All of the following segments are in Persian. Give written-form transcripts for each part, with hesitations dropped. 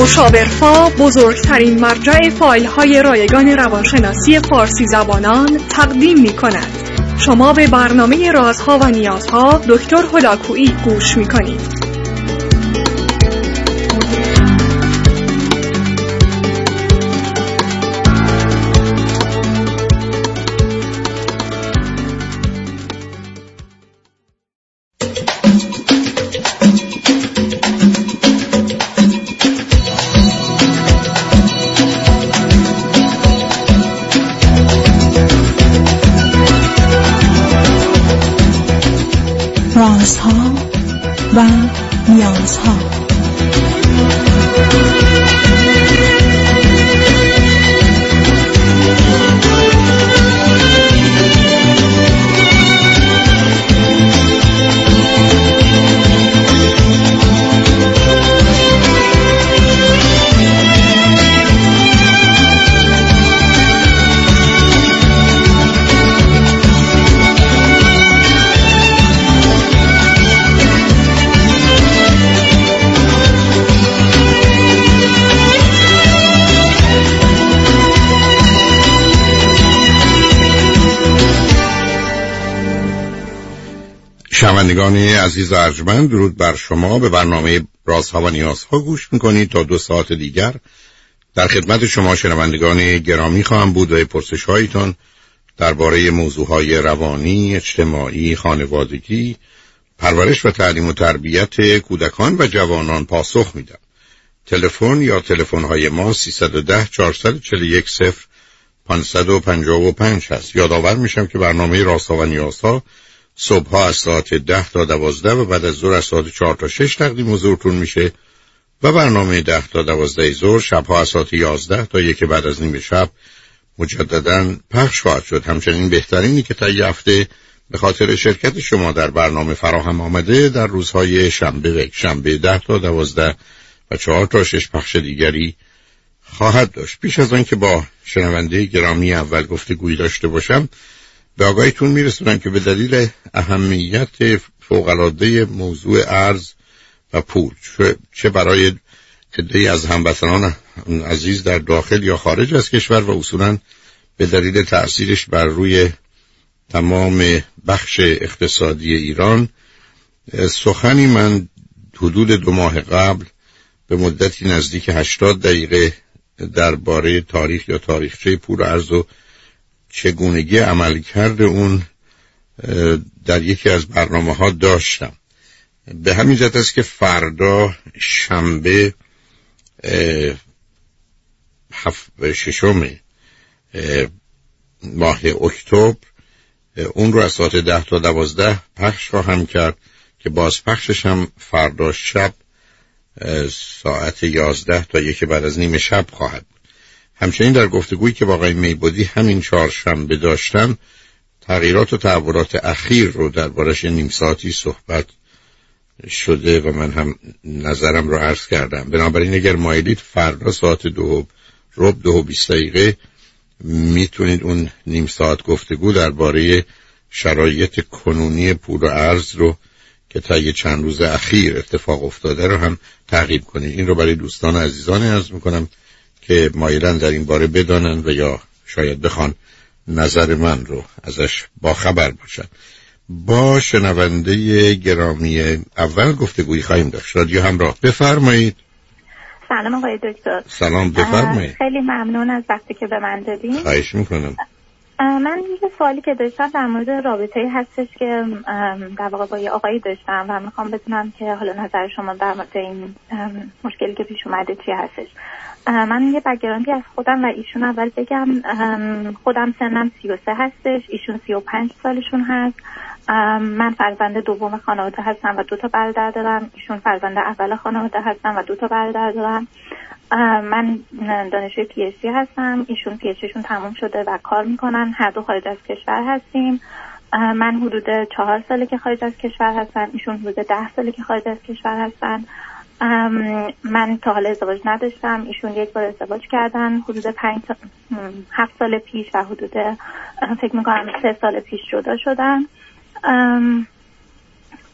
مشاورفا بزرگترین مرجع فایل‌های رایگان روانشناسی فارسی زبانان تقدیم می‌کند. شما به برنامه رازها و نیازها دکتر هلاکویی گوش می‌کنید. رازها و نیازها. شنوندگان عزیز و ارجمند، درود بر شما. به برنامه رازها و نیازها گوش میکنید. تا 2 ساعت دیگر در خدمت شما شنوندگان گرامی خواهم بود و پرسش هایتان درباره موضوعهای روانی، اجتماعی، خانوادگی، پرورش و تعلیم و تربیت کودکان و جوانان پاسخ میدم. تلفن یا تلفن های ما 310 441 0555 هست. یادآور میشم که برنامه رازها و نیازها صبح‌ها از ساعت 10 تا 12 و بعد از ظهر از ساعت 4 تا 6 تقدیم حضورتون میشه و برنامه 10 تا 12 ظهر شب‌ها از ساعت 11 تا 1 بعد از نیم شب مجدداً پخش خواهد شد. همچنین بهترینی که تا یه هفته به خاطر شرکت شما در برنامه فراهم آمده در روزهای شنبه 10 تا 12 و 4 تا 6 پخش دیگری خواهد داشت. پیش از آن که با شنونده گرامی اول گفتگویی داشته باشم، به آگاهیتون میرسونم که به دلیل اهمیت فوق‌العاده موضوع ارز و پول، چه برای عده‌ای از هموطنان عزیز در داخل یا خارج از کشور و اصولاً به دلیل تأثیرش بر روی تمام بخش اقتصادی ایران، سخنی من حدود 2 ماه قبل به مدتی نزدیک 80 دقیقه درباره تاریخ یا تاریخچه پول و ارز و چگونگی عملکرد اون در یکی از برنامه‌ها داشتم. به همین جهت است که فردا شنبه 6 ماه اکتبر اون رو از ساعت 10 تا 12 پخش خواهم کرد که باز پخشش هم فردا شب ساعت 11 تا 1 بعد از نیم شب خواهد. همچنین در گفتگویی که با آقای میبودی همین 4شنبه داشتم، تغییرات و تحولات اخیر رو دربارش نیم ساعتی صحبت شده و من هم نظرم رو عرض کردم. بنابراین اگر مایلید فردا ساعت 2:20 میتونید اون نیم ساعت گفتگو درباره شرایط کنونی پول و ارز رو که طی چند روز اخیر اتفاق افتاده رو هم تعقیب کنید. این رو برای دوستان عزیزان عرض میکنم که مایلن در این باره بدانند و یا شاید بخوان نظر من رو ازش با خبر باشن. با شنونده گرامی اول گفتگویی خواهیم داشت. رادیو همراه، بفرمایید. سلام آقای دکتر. سلام، بفرمایید. خیلی ممنون از وقتی که به من دادین. خواهش میکنم. من یه سوالی که داشتم در مورد رابطه‌ای هستش که در واقع با یه آقایی داشتم و میخوام بدونم که حالا نظر شما در مورد این مشکلی که پیش اومده چی هستش. من یه بک‌گراندی از خودم و ایشون اول بگم. خودم سنم 33 هستش، ایشون 35 سالشون هست. من فرزند دوم خانواده هستم و 2 تا برادر دارم. ایشون فرزند اول خانواده هستم و 2 تا برادر دارم. من دانشجوی PhD هستم. ایشون PhDشون تموم شده و کار میکنن. هر دو خارج از کشور هستیم. من حدود 4 ساله که خارج از کشور هستم. ایشون حدود 10 ساله که خارج از کشور هستن. من تا حالا ازدواج نداشتم. ایشون یک بار ازدواج کردن حدود 7 سال پیش و حدود فکر میکنم 3 سال پیش جدا شدن.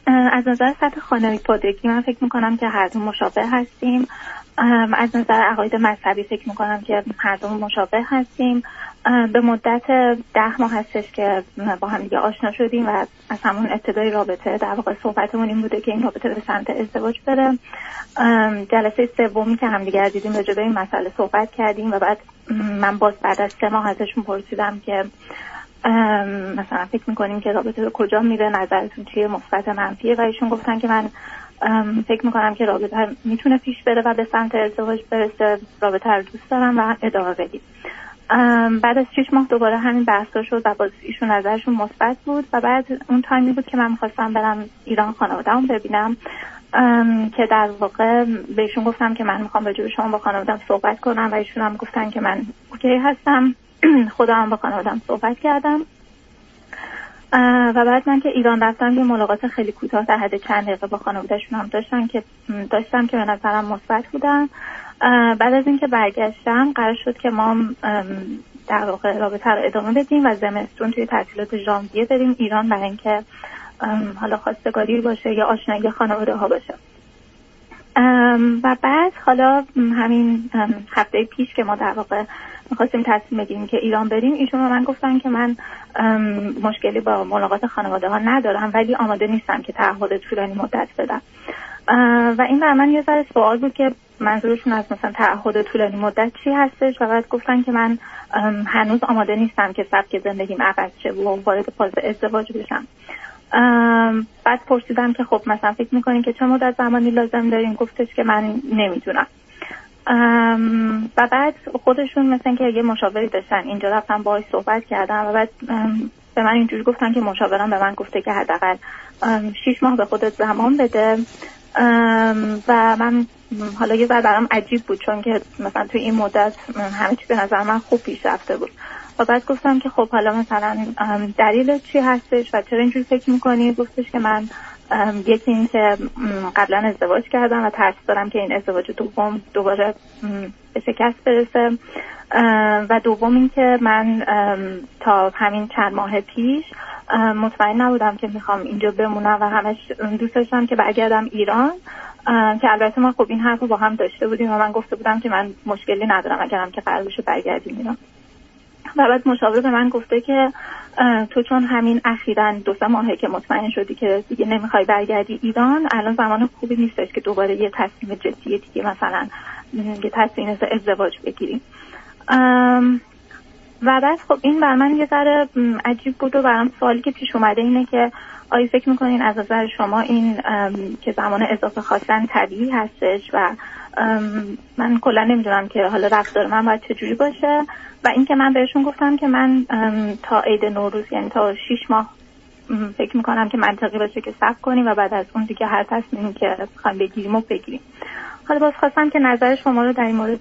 از نظر سطح خانوادگی من فکر میکنم که هر دو مشابه هستیم. از نظر عقاید مذهبی فکر میکنم که هر دو مشابه هستیم. به مدت 10 ماه هستش که با هم دیگه آشنا شدیم و از همون ابتدای رابطه در واقع صحبتمون این بوده که این رابطه به سمت ازدواج بره. جلسه سومی که هم دیگه دیدیم راجع به این مسئله صحبت کردیم و بعد من باز بعد از 3 ماه ازشون پرسیدم که مثلا فکر میکنیم که رابطه به کجا میره، نظرتون چیه، مثبت منفیه، و ایشون گفتن که من فکر میکنم که رابطه میتونه پیش بره و به سمت ازدواج برسه، رابطه رو دوست دارم و ادامه بدیم. بعد از 6 ماه دوباره همین بحثا شد و باز ایشون نظرشون مثبت بود و بعد اون تایمی بود که من میخواستم برم ایران خانواده‌ام ببینم که در واقع بهشون گفتم که من میخوام راجع به شما با خانواده‌ام صحبت کنم و ایشون هم گفتن که من اوکی هستم. خودم با خانواده‌ام صحبت کردم و بعد من که ایران رفتم یه ملاقات خیلی کوتاه در حد چند دقیقه با خانواده‌شون هم داشتم که به نظرم مثبت بودن. بعد از اینکه برگشتم قرار شد که ما در واقع رابطه رو ادامه بدیم و زمستون توی تعطیلات ژانویه بریم ایران برای اینکه حالا خواستگاری باشه یا آشنایی خانواده ها باشه. و بعد حالا همین هفته پیش که ما در واقع می‌خواستیم تصمیم بگیریم که ایران بریم، ایشون به من گفتن که من مشکلی با ملاقات خانواده ها ندارم ولی آماده نیستم که تعهد طولانی مدت بدم. و این برای من یه ذره سوال بود که منظورشون از مثلا تعهد طولانی مدت چی هستش و بعد گفتن که من هنوز آماده نیستم که سبک زندگیم عوض شه و وارد فاز ازدواج بشم. بعد پرسیدم که خب مثلا فکر میکنین که چه مدت زمانی لازم دارین؟ گفتش که من نمیدونم. و بعد خودشون مثلا که یه مشاوری داشتن اینجا رفتم باهاش صحبت کردم و بعد به من اینجوری گفتن که مشاورم به من گفته که حداقل 6 ماه به خودت زمان بده. و من حالا یه ذره برام عجیب بود چون که مثلا توی این مدت همه چی به نظر من خوب پیش رفته بود و بعد گفتم که خب حالا مثلا دلیل چی هستش و چرا اینجوری فکر میکنی؟ گفتش که من یکی این که قبلا ازدواج کردم و ترس دارم که این ازدواج دوم دوباره به شکست برسه و دوم این که من تا همین چند ماه پیش مطمئن نبودم که میخوام اینجا بمونم و همش دوست داشتم که برگردم ایران، که البته ما خب این حرف رو با هم داشته بودیم و من گفته بودم که من مشکلی ندارم اگرم که قرار بشه برگردیم ایران. و بعد مشاور به من گفته که تو چون همین اخیراً 2-3 ماهه که مطمئن شدی که دیگه نمیخوای برگردی ایران، الان زمان خوبی نیستش که دوباره یه تصمیم جدی دیگه مثلا یه تصمیم ازدواج بگیریم. و بعد خب این بر من یه ذره عجیب بود و برام سوالی که پیش اومده اینه که آیا فکر میکنین از نظر شما این که زمان اضافه خواستن طبیعی هستش و من کلا نمیدونم که حالا رفتار من باید چجوری باشه و این که من بهشون گفتم که من تا عید نوروز یعنی تا 6 ماه فکر میکنم که منطقی باشه که صبر کنیم و بعد از اون دیگه هر تصمیمی که بخوایم بگیریم و بگیریم. حالا باز خواستم که نظر شما رو در این مورد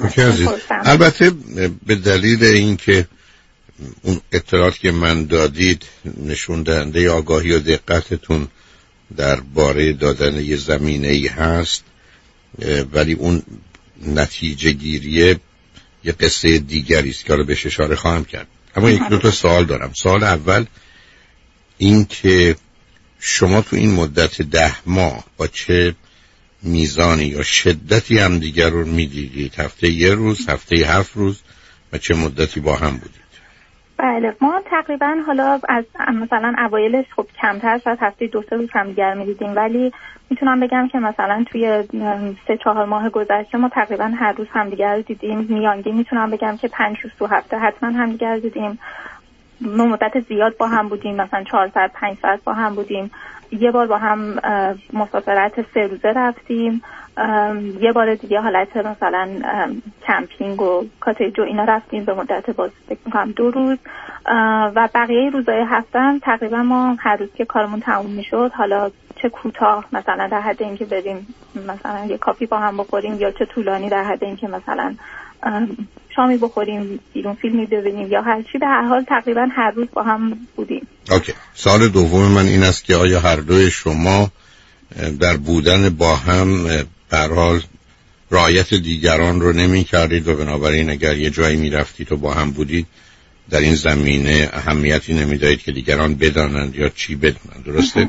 البته به دلیل اینکه اون اطلاعاتی که من دادید نشون دهنده آگاهی و دقتتون درباره دادن یه زمینه‌ای هست، ولی اون نتیجه گیریه یه قصه دیگری است که حالا بهش اشاره خواهم کرد. اما 1-2 تا سوال دارم. سوال اول این که شما تو این مدت 10 ماه با چه میزانی یا شدتی هم دیگر رو میدیدید؟ هفته 1 روز، هفته 7 روز و چه مدتی با هم بودید؟ بله ما تقریبا حالا از مثلا اوایلش خب کمتر، شاید هفته 2-3 روز هم دیگر میدیدیم، ولی میتونم بگم که مثلا توی 3-4 ماه گذشته ما تقریبا هر روز هم دیگر رو دیدیم. میانگین میتونم بگم که 5 روز تو هفته حتما هم دیگر دیدیم. مدت زیاد با هم بودیم، مثلا 4 ساعت 5 ساعت با هم بودیم. یه بار با هم مسافرت 3 روزه رفتیم، یه بار دیگه حالت مثلا کمپینگ و کاتیج و اینا رفتیم به مدت باز فکر می‌کنم 2 روز و بقیه روزهای هفته هم تقریبا ما هر روز که کارمون تموم میشد، حالا چه کوتاه مثلا در حد اینکه بریم مثلا یه کافی با هم بخوریم یا چه طولانی در حد اینکه مثلا شامی بخوریم، بیرون فیلمی ببینیم یا هر چی، به هر حال تقریبا هر روز با هم بودیم. اوکی. سوال دوم من این است که آیا هر دوی شما در بودن با هم به هر حال رعایت دیگران رو نمی کردید و بنابراین اگر یه جایی می رفتید و با هم بودید در این زمینه اهمیتی نمی دارید که دیگران بدانند یا چی بدونند، درسته؟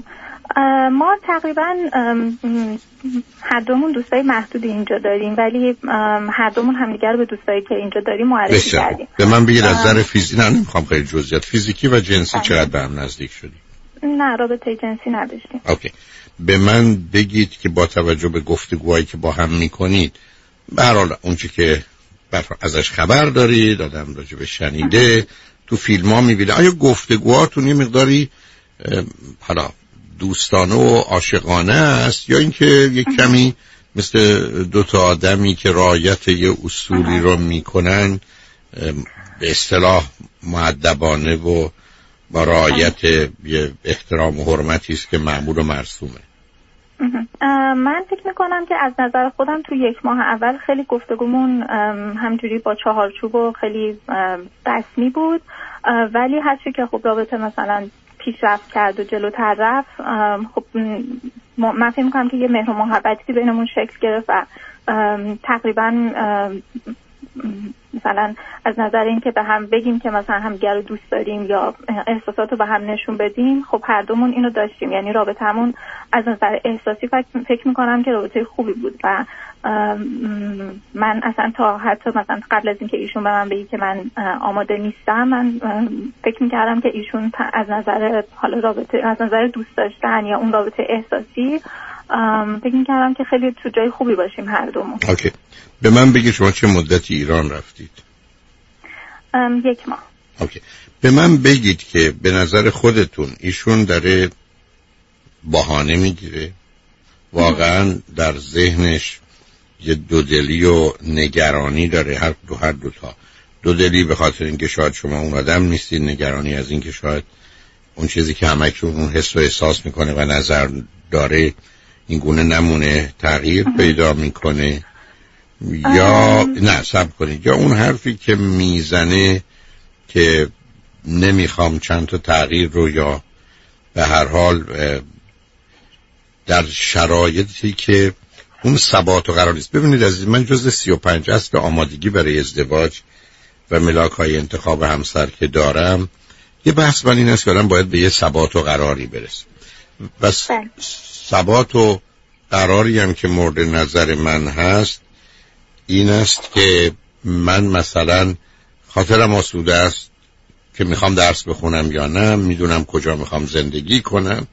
ما تقریبا هر دومون دوستای محدودی اینجا داریم، ولی هر دومون همدیگه رو به دوستایی که اینجا داریم معرفی کردیم. به من بگید از نظر فیزیکی، نه نمیخوام خیلی جزئیات، فیزیکی و جنسی چقدر به هم نزدیک شدی؟ نه رابطه جنسی نداشتیم. اوکی. به من بگید که با توجه به گفتگوهایی که با هم میکنید، به هر حال اون چی که ازش خبر دارید، آدم راجع به شنیده، تو فیلم ها میبینه، آیا گفتگوهاتون یه مقداری حالا دوستانه و عاشقانه است، یا اینکه یک کمی مثل دو تا آدمی که رعایت یه اصولی رو میکنن به اصطلاح مؤدبانه و با رعایت یه احترام و حرمتی است که معمول و مرسومه؟ من فکر میکنم که از نظر خودم تو 1 ماه اول خیلی گفتگومون همجوری با چهارچوب و خیلی رسمی بود، ولی هرچی که خب رابطه مثلا پیشرفت کرد و جلوتر رفت، خب من فکر میکنم که یه مهر و محبتی بینمون شکل گرفت و تقریبا مثلا از نظر این که به هم بگیم که مثلا همدیگر رو دوست داریم یا احساسات رو به هم نشون بدیم، خب هر دومون اینو داشتیم. یعنی رابطمون از نظر احساسی فکر میکنم که رابطه خوبی بود و من اصلا تا حتی مثلا قبل از اینکه ایشون به من بگه که من آماده نیستم، من فکر میکردم که ایشون از نظر حالا رابطه، از نظر دوست داشتن یا اون رابطه احساسی، فکر میکردم که خیلی تو جای خوبی باشیم هر دومون. اوکی. به من بگید شما چه مدتی ایران رفتید؟ 1 ماه. اوکی. به من بگید که به نظر خودتون ایشون داره بهانه میگیره؟ واقعا در ذهنش یه دودلی و نگرانی داره؟ هر دو تا دودلی به خاطر اینکه شاید شما اون آدم نیستید، نگرانی از اینکه شاید اون چیزی که همکنون اون حس و احساس میکنه و نظر داره این گونه نمونه، تغییر پیدا میکنه، یا نه صبر کنید، یا اون حرفی که میزنه که نمیخوام چند تا تغییر رو، یا به هر حال در شرایطی که اون ثبات و قرار نیست. ببینید عزیز من، جز 35 اصل آمادگی برای ازدواج و ملاک‌های انتخاب همسر که دارم، یه بحث من این است که آدم باید به یه ثبات و قراری برسه. بس ثبات و قراری هم که مورد نظر من هست این است که من مثلا خاطرم آسوده است که میخوام درس بخونم یا نه، میدونم کجا میخوام زندگی کنم،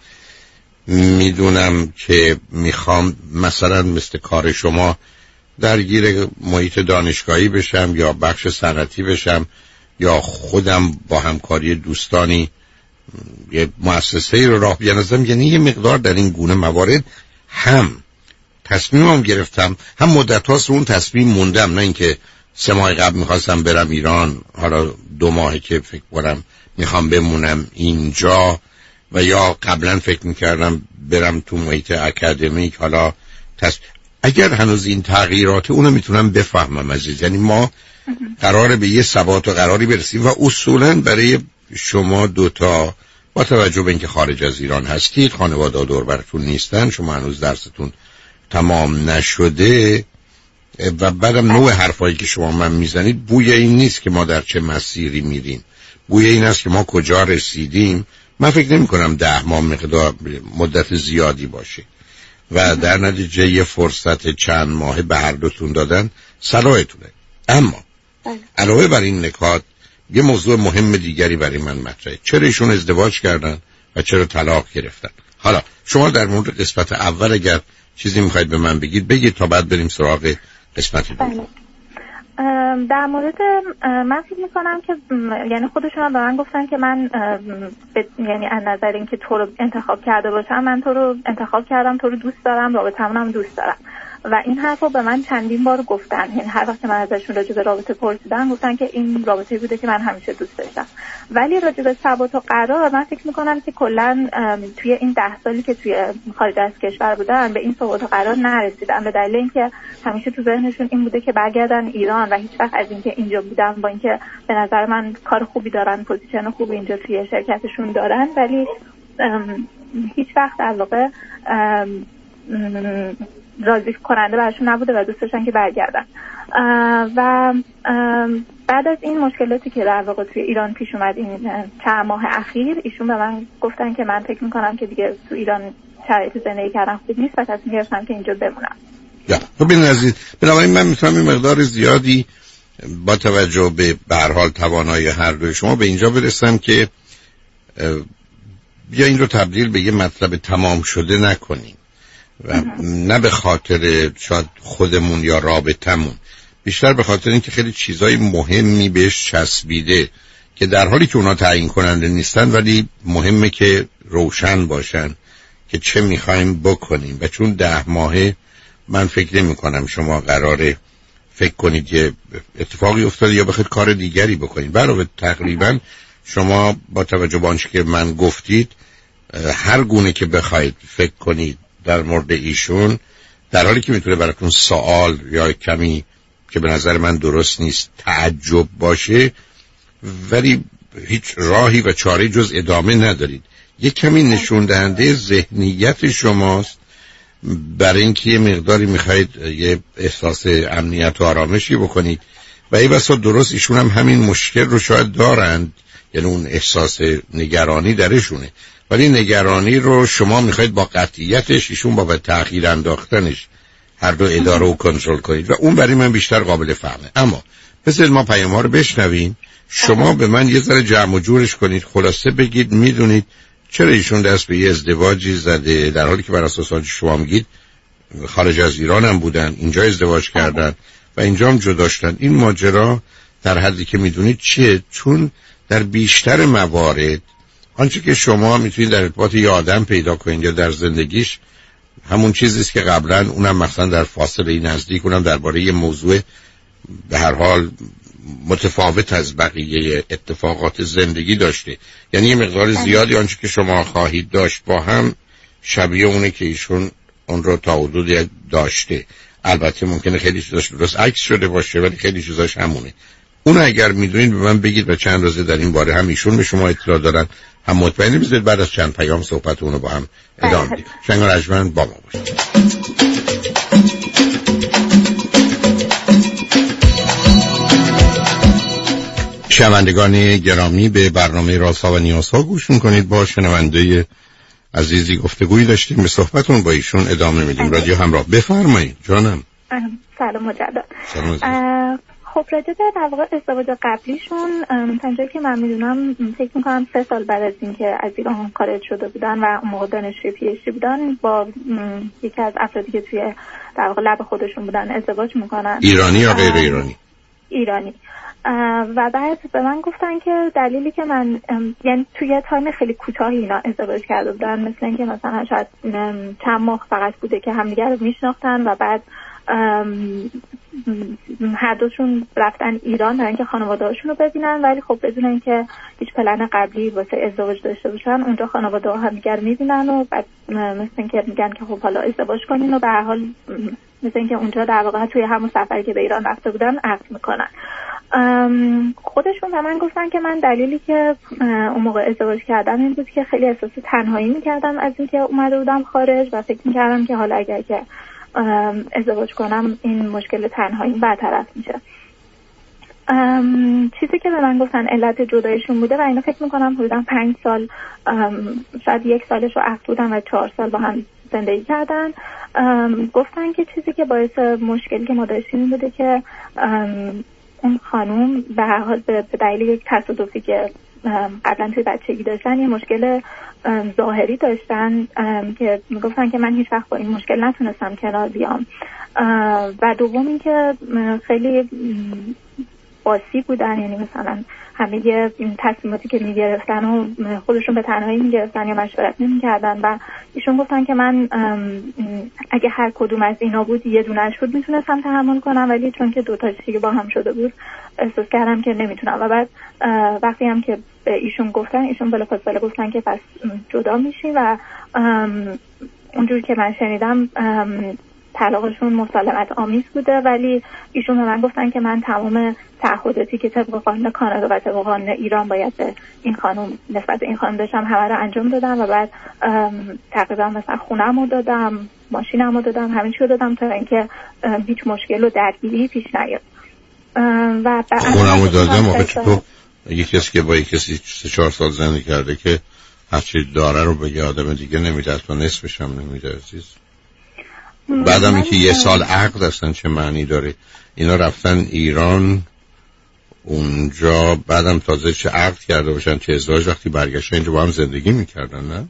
میدونم که میخوام مثلا مثل کار شما درگیر محیط دانشگاهی بشم یا بخش صنعتی بشم، یا خودم با همکاری دوستانی یه مؤسسه‌ای رو راه بیاندازم. یعنی یه مقدار در این گونه موارد هم تصمیمم گرفتم، هم مدت هاست اون تصمیم موندم، نه اینکه 3 ماه قبل میخواستم برم ایران، حالا 2 ماهی که فکر کنم میخوام بمونم اینجا، و یا قبلا فکر میکردم برم تو محیط اکادمیک. حالا اگر هنوز این تغییرات اونو میتونم بفهمم عزیز، یعنی ما قراره به یه ثبات و قراری برسیم و اصولا برای شما دوتا با توجه به اینکه خارج از ایران هستید، خانواده دور براتون نیستن، شما هنوز درستون تمام نشده و بعدم نوع حرفایی که شما من میزنید بوی این نیست که ما در چه مسیری میریم، بوی این است که ما کجا رسیدیم. من فکر نمی کنم 10 ماه مقدار مدت زیادی باشه و در نتیجه یه فرصت چند ماهه به هر دوتون دادن صلاحتونه. اما علاوه بر این نکات یه موضوع مهم دیگری برای من مطرحه. چرا ایشون ازدواج کردن و چرا طلاق گرفتن؟ حالا شما در مورد قسمت اول اگر چیزی میخواید به من بگید تا بعد بریم سراغ قسمت دوم. در مورد من فکر میکنم که یعنی خودشون هم به من گفتن که من یعنی از نظر اینکه تو رو انتخاب کرده باشم، من تو رو انتخاب کردم، تو رو دوست دارم، رابطه‌مون هم دوست دارم. و این حرفو به من چندین بار گفتن. یعنی هر وقت من ازشون راجع به رابطه پرسیدم گفتن که این رابطه‌ای بوده که من همیشه دوست داشتم. ولی راجع به ثبات و قرار من فکر می‌کنم که کلاً توی این 10 سالی که توی خارج از کشور بودن به این ثبات و قرار نرسیدن، به دلیل اینکه همیشه تو ذهنشون این بوده که برگردن ایران و هیچ وقت از اینکه اینجا بودن، با اینکه به نظر من کار خوبی دارن، پوزیشن خوبی اینجا توی شرکتشون دارن، ولی هیچ وقت در واقع راضی کننده براشون نبوده و دوست داشتن که برگردن. و بعد از این مشکلاتی که در واقع توی ایران پیش اومد این چند ماه اخیر، ایشون به من گفتن که من فکر میکنم که دیگه تو ایران شرایط زندگی کردن خوب نیست و تصمیم گرفتم که اینجا بمونم. ببین عزیز، بنابراین من میتونم این مقدار زیادی با توجه به هر حال توانایی هر دوی شما به اینجا برسم که بیا این رو تبدیل به یه مطلب تمام شده نکنیم و نه به خاطر شاید خودمون یا رابطمون، بیشتر به خاطر اینکه خیلی چیزای مهمی بهش چسبیده که در حالی که اونا تعیین کننده نیستن ولی مهمه که روشن باشن که چه میخوایم بکنیم. و چون 10 ماهه من فکر نمی کنم شما قراره فکر کنید که اتفاقی افتاده یا بخواید کار دیگری بکنید. علاوه تقریبا شما با توجه به آنچه که من گفتید هر گونه که بخواید فکر کنید در مورد ایشون، در حالی که میتونه براتون سوال یا کمی که به نظر من درست نیست تعجب باشه، ولی هیچ راهی و چاره جز ادامه ندارید. یک کمی نشون دهنده ذهنیت شماست برای اینکه یه مقداری میخواید یه احساس امنیت و آرامشی بکنید و ای بسا درست ایشون هم همین مشکل رو شاید دارند، یعنی اون احساس نگرانی درشونه، ولی نگرانی رو شما میخواید با قطعیتش، ایشون با تأخیر انداختنش هر دو اداره و کنترل کنید و اون برای من بیشتر قابل فهمه. اما بذارید ما پیام‌ها رو بشنویم، شما به من یه ذره جمع و جورش کنید، خلاصه بگید میدونید چرا ایشون دست به یه ازدواجی زده در حالی که بر اساس شما میگید خارج از ایران هم بودن، اینجا ازدواج کردن و اینجا هم جدا شدن. این ماجرا در حدی که میدونید چیه؟ چون در بیشتر موارد آنچه که شما میتونید در ارتباط یه آدم پیدا کنید یا در زندگیش همون چیزیست که قبلا اونم مثلا در فاصله نزدیک اونم درباره یه موضوع به هر حال متفاوت از بقیه اتفاقات زندگی داشته. یعنی یه مقدار زیادی آنچه که شما خواهید داشت با هم شبیه اونه که ایشون اون رو تا حدودی داشته. البته ممکنه خیلی چیزاش درست عکس شده باشه ولی خیلی چیزاش همونه. اون اگر میدونید به من بگید و چند روزه در این باره هم ایشون به شما اطلاع دارن هم مطمئن بذارید بعد از چند پیام صحبتونو با هم ادامه بدیم. شنگ رجمن با ما باشید. شنوندگان گرامی، به برنامه رازها و نیازها گوش میکنید. با شنونده عزیزی گفتگویی داشتیم، به صحبتون با ایشون ادامه میدیم. رادیو همراه، بفرمایید جانم. سلام مجدد. خب راجع به در واقع ازدواج قبلیشون، تا جایی که من میدونم فکر میکنم 3 سال بعد از اینکه از ایران خارج شده بودن و اون موقع دانشجوی پی‌اچ‌دی بودن، با یکی از افرادی که توی در واقع لب خودشون بودن ازدواج میکنن. ایرانی یا غیر ایرانی؟ ایرانی. و بعد به من گفتن که دلیلی که من یعنی توی تایم خیلی کوتاهی اینا ازدواج کرده بودن، مثل اینکه مثلا شاید چند ماه فقط بوده که همدیگه رو میشناختن و بعد هر دوشون رفتن ایران برای اینکه خانواده‌هاشون رو ببینن، ولی خب بدون اینکه هیچ پلن قبلی واسه ازدواج داشته باشن. اونجا خانواده‌ها همدیگه رو میبینن و بعد مثل اینکه میگن که خب حالا ازدواج کنین و به هر حال مثل اینکه اونجا در واقع توی همون سفری که به ایران رفته بودن عقد میکنن. خودشون به من گفتن که من دلیلی که اون موقع ازدواج کردم این بود که خیلی احساس تنهایی میکردم از اینکه اومده بودم خارج و فکر میکردم که حالا اگر که ازدواج کنم این مشکل تنهایی برطرف میشه. چیزی که به من گفتن علت جدایشون بوده و اینا فکر میکنم حدودا 5 سال شاید 1 سالش رو عقد بودن و 4 سال با هم زندگی کردن. گفتن که چیزی که باعث مشکلی که ما داشتیم این بوده که اون خانوم به هر حال به دلیل یک تصادفی که قبلا توی بچگی داشتن یه مشکل ظاهری داشتن که میگفتن که من هیچ وقت با این مشکل نتونستم کنار بیام. و دوم این که خیلی قاسی بودن، یعنی مثلا همه تصمیماتی که میگرفتن و خودشون به تنهایی میگرفتن یا مشورت نمیکردن و ایشون گفتن که من اگه هر کدوم از اینا بود یه دونه‌اش بود میتونستم تحمل کنم، ولی چون که 2 تا چیزی با هم شده بود احساس کردم که نمیتونم. و بعد وقتی هم که به ایشون گفتن، ایشون بلافاصله گفتن که پس جدا میشیم و اونجوری که من شنیدم طلاقشون مسالمت آمیز بوده، ولی ایشون به من گفتن که من تمام تعهداتی که طبق قانون کانادا و طبق قانون ایران باید به این خانم نسبت به این خانم داشتم همه رو انجام دادم و بعد تقریبا مثلا خونه‌مو دادم، ماشینمو دادم، همین چیزو دادم تا اینکه هیچ مشکل و درگیری پیش نیاد. و خونمو دادم آخه چطور یه کسی که با یه کسی 3-4 سال زندگی کرده که هرچی داره رو به یه آدم دیگه نمیده، تو نصفش هم نمیده عزیز. بعدم اینکه 1 سال عقد هستن چه معنی داره؟ اینا رفتن ایران اونجا بعدم تازه چه عقد کرده باشن چه ازدواج، وقتی برگشتن اینجا با هم زندگی میکردن. نه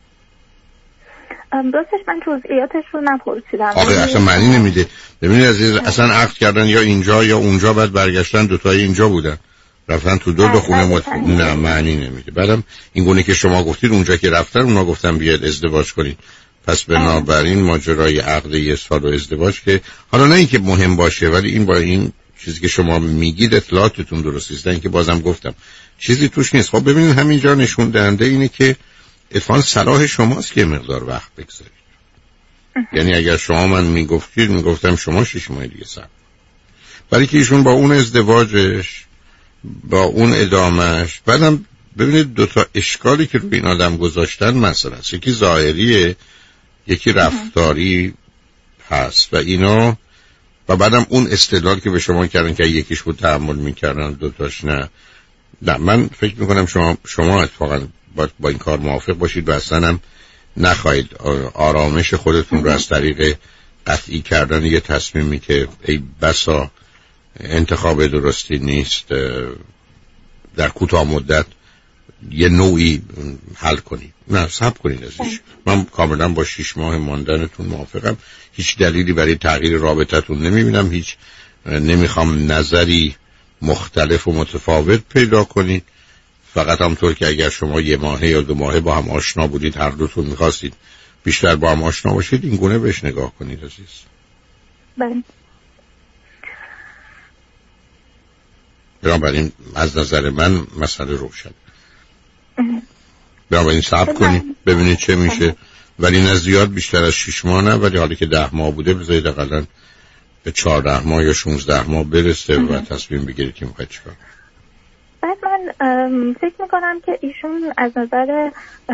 راستش من جزئیاتش رو نپرسیدم. آخه اصلا معنی نمیده. ببینید عزیز، اصلا عقد کردن یا اینجا یا اونجا، بعد برگشتن دوتایی اینجا بودن رفتن تو دو خونه نه معنی نمیده. بعدم این گونه که شما گفتید اونجا که رفتن اونا گفتن بیاید ازدواج کنید، پس بنابراین ماجرای عقد 1 سال و ازدواج که حالا نه اینکه مهم باشه، ولی این با این چیزی که شما میگید اطلاعاتتون درست است، اینکه بازم گفتم چیزی توش نیست. خب ببینید همینجا نشون دهنده اینه که اتفاقا صلاح شماست که مقدار وقت بگذارید. یعنی اگر شما من میگفتم شما 6 ماه دیگه صبر، برای که ایشون با اون ازدواجش با اون ادامش، بعدم ببینید 2 تا اشکالی که روی این آدم گذاشتن مثلا است، یکی ظاهریه یکی رفتاری هست و اینا، و بعدم اون استدلال که به شما کردن که یکیش بود تحمل میکردن 2 تاش نه. من فکر میکنم شما اتفاقا با این کار موافق باشید و اصلا هم نخواهید آرامش خودتون رو از طریق قطعی کردن یه تصمیمی که ای بسا انتخاب درستی نیست در کوتاه مدت یه نوعی حل کنید. نه صبر کنید ازش. من کاملا با 6 ماه ماندنتون موافقم. هیچ دلیلی برای تغییر رابطتون نمیبینم. هیچ نمیخوام نظری مختلف و متفاوت پیدا کنید. فقط همطور که اگر شما 1 ماه یا 2 ماه با هم آشنا بودید، هر دوتون میخواستید بیشتر با هم آشنا باشید، این گونه بهش نگاه کنید عزیز. بله. بنابراین از نظر من مسئله روشن. بنابراین صبر کنید ببینید چه میشه، ولی نه زیاد بیشتر از 6 ماه نه، ولی حالی که 10 ماه بوده بذارید اقلا به 14 ماه یا 16 ماه برسه و تصمیم بگیرید که میخواید چیکار. بعد من فکر میکنم که ایشون از نظر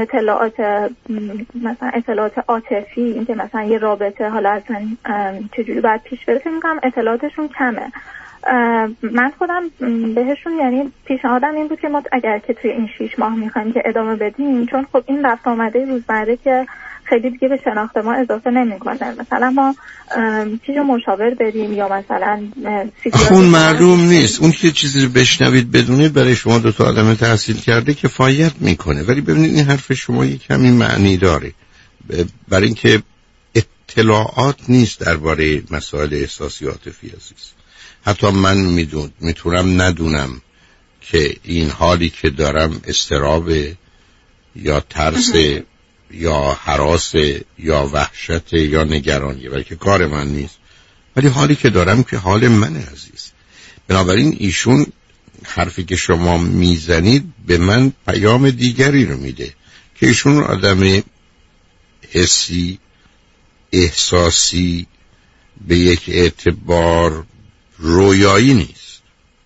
اطلاعات عاطفی، اینکه مثلا یه رابطه حالا اصلا چجوری باید پیش بره، فکر میکنم اطلاعاتشون کمه. من خودم بهشون یعنی پیشنهادم این بود که ما اگر که توی این 6 ماه میخوایم که ادامه بدیم، چون خب این رفت آمده روزمره که خیلی دیگه به شناخت ما اضافه نمیکنه، مثلا ما چیزو مشاور بریم یا مثلا اون معلوم نیست. اون که چیزی رو بشنوید بدونید برای شما 2 تا آدم تحصیل کرده کفایت میکنه، ولی ببینید این حرف شما یک کمی معنی داره، برای اینکه اطلاعات نیست درباره مسائل احساسی عاطفی عزیز. حتی من میتونم ندونم که این حالی که دارم اضطراب یا ترس یا هراس یا وحشت یا نگرانی، بلکه کار من نیست، ولی حالی که دارم که حال منه عزیز. بنابراین ایشون حرفی که شما میزنید به من پیام دیگری رو میده که ایشون آدم حسی احساسی به یک اعتبار رویایی نیست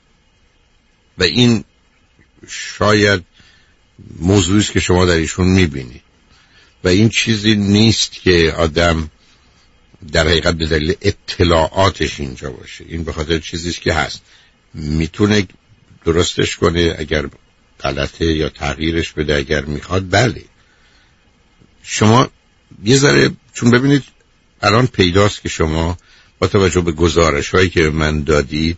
و این شاید موضوعی است که شما در ایشون میبینید و این چیزی نیست که آدم در حقیقت به دلیل اطلاعاتش اینجا باشه. این به خاطر چیزی است که هست، میتونه درستش کنه اگر غلطه یا تغییرش بده اگر میخواد. بله شما یه ذره، چون ببینید الان پیداست که شما با توجه به گزارش‌هایی که من دادید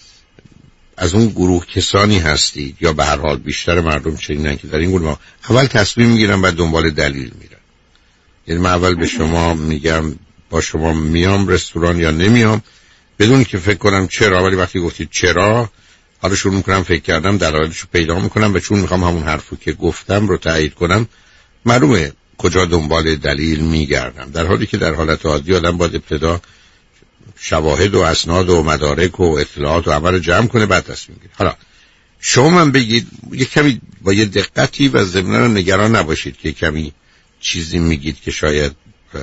از اون گروه کسانی هستید، یا به هر حال بیشتر مردم چنینن که در این گروه اول تصمیم میگیرن بعد دنبال دلیل میرن. یعنی من اول به شما میگم با شما میام رستوران یا نمیام بدون که فکر کنم چرا، ولی وقتی گفتید چرا حالا شروع میکنم فکر کردم دلایلشو پیدا میکنم و چون میخوام همون حرفو که گفتم رو تایید کنم معلومه کجا دنبال دلیل میگردم، در حالی که در حالت عادی آدم باید ابتدا شواهد و اسناد و مدارک و اطلاعات و همه رو جمع کنه بعد تصمیم گیره. حالا شما من بگید یک کمی با یه دقتی و ضمناً نگران نباشید که کمی چیزی میگید که شاید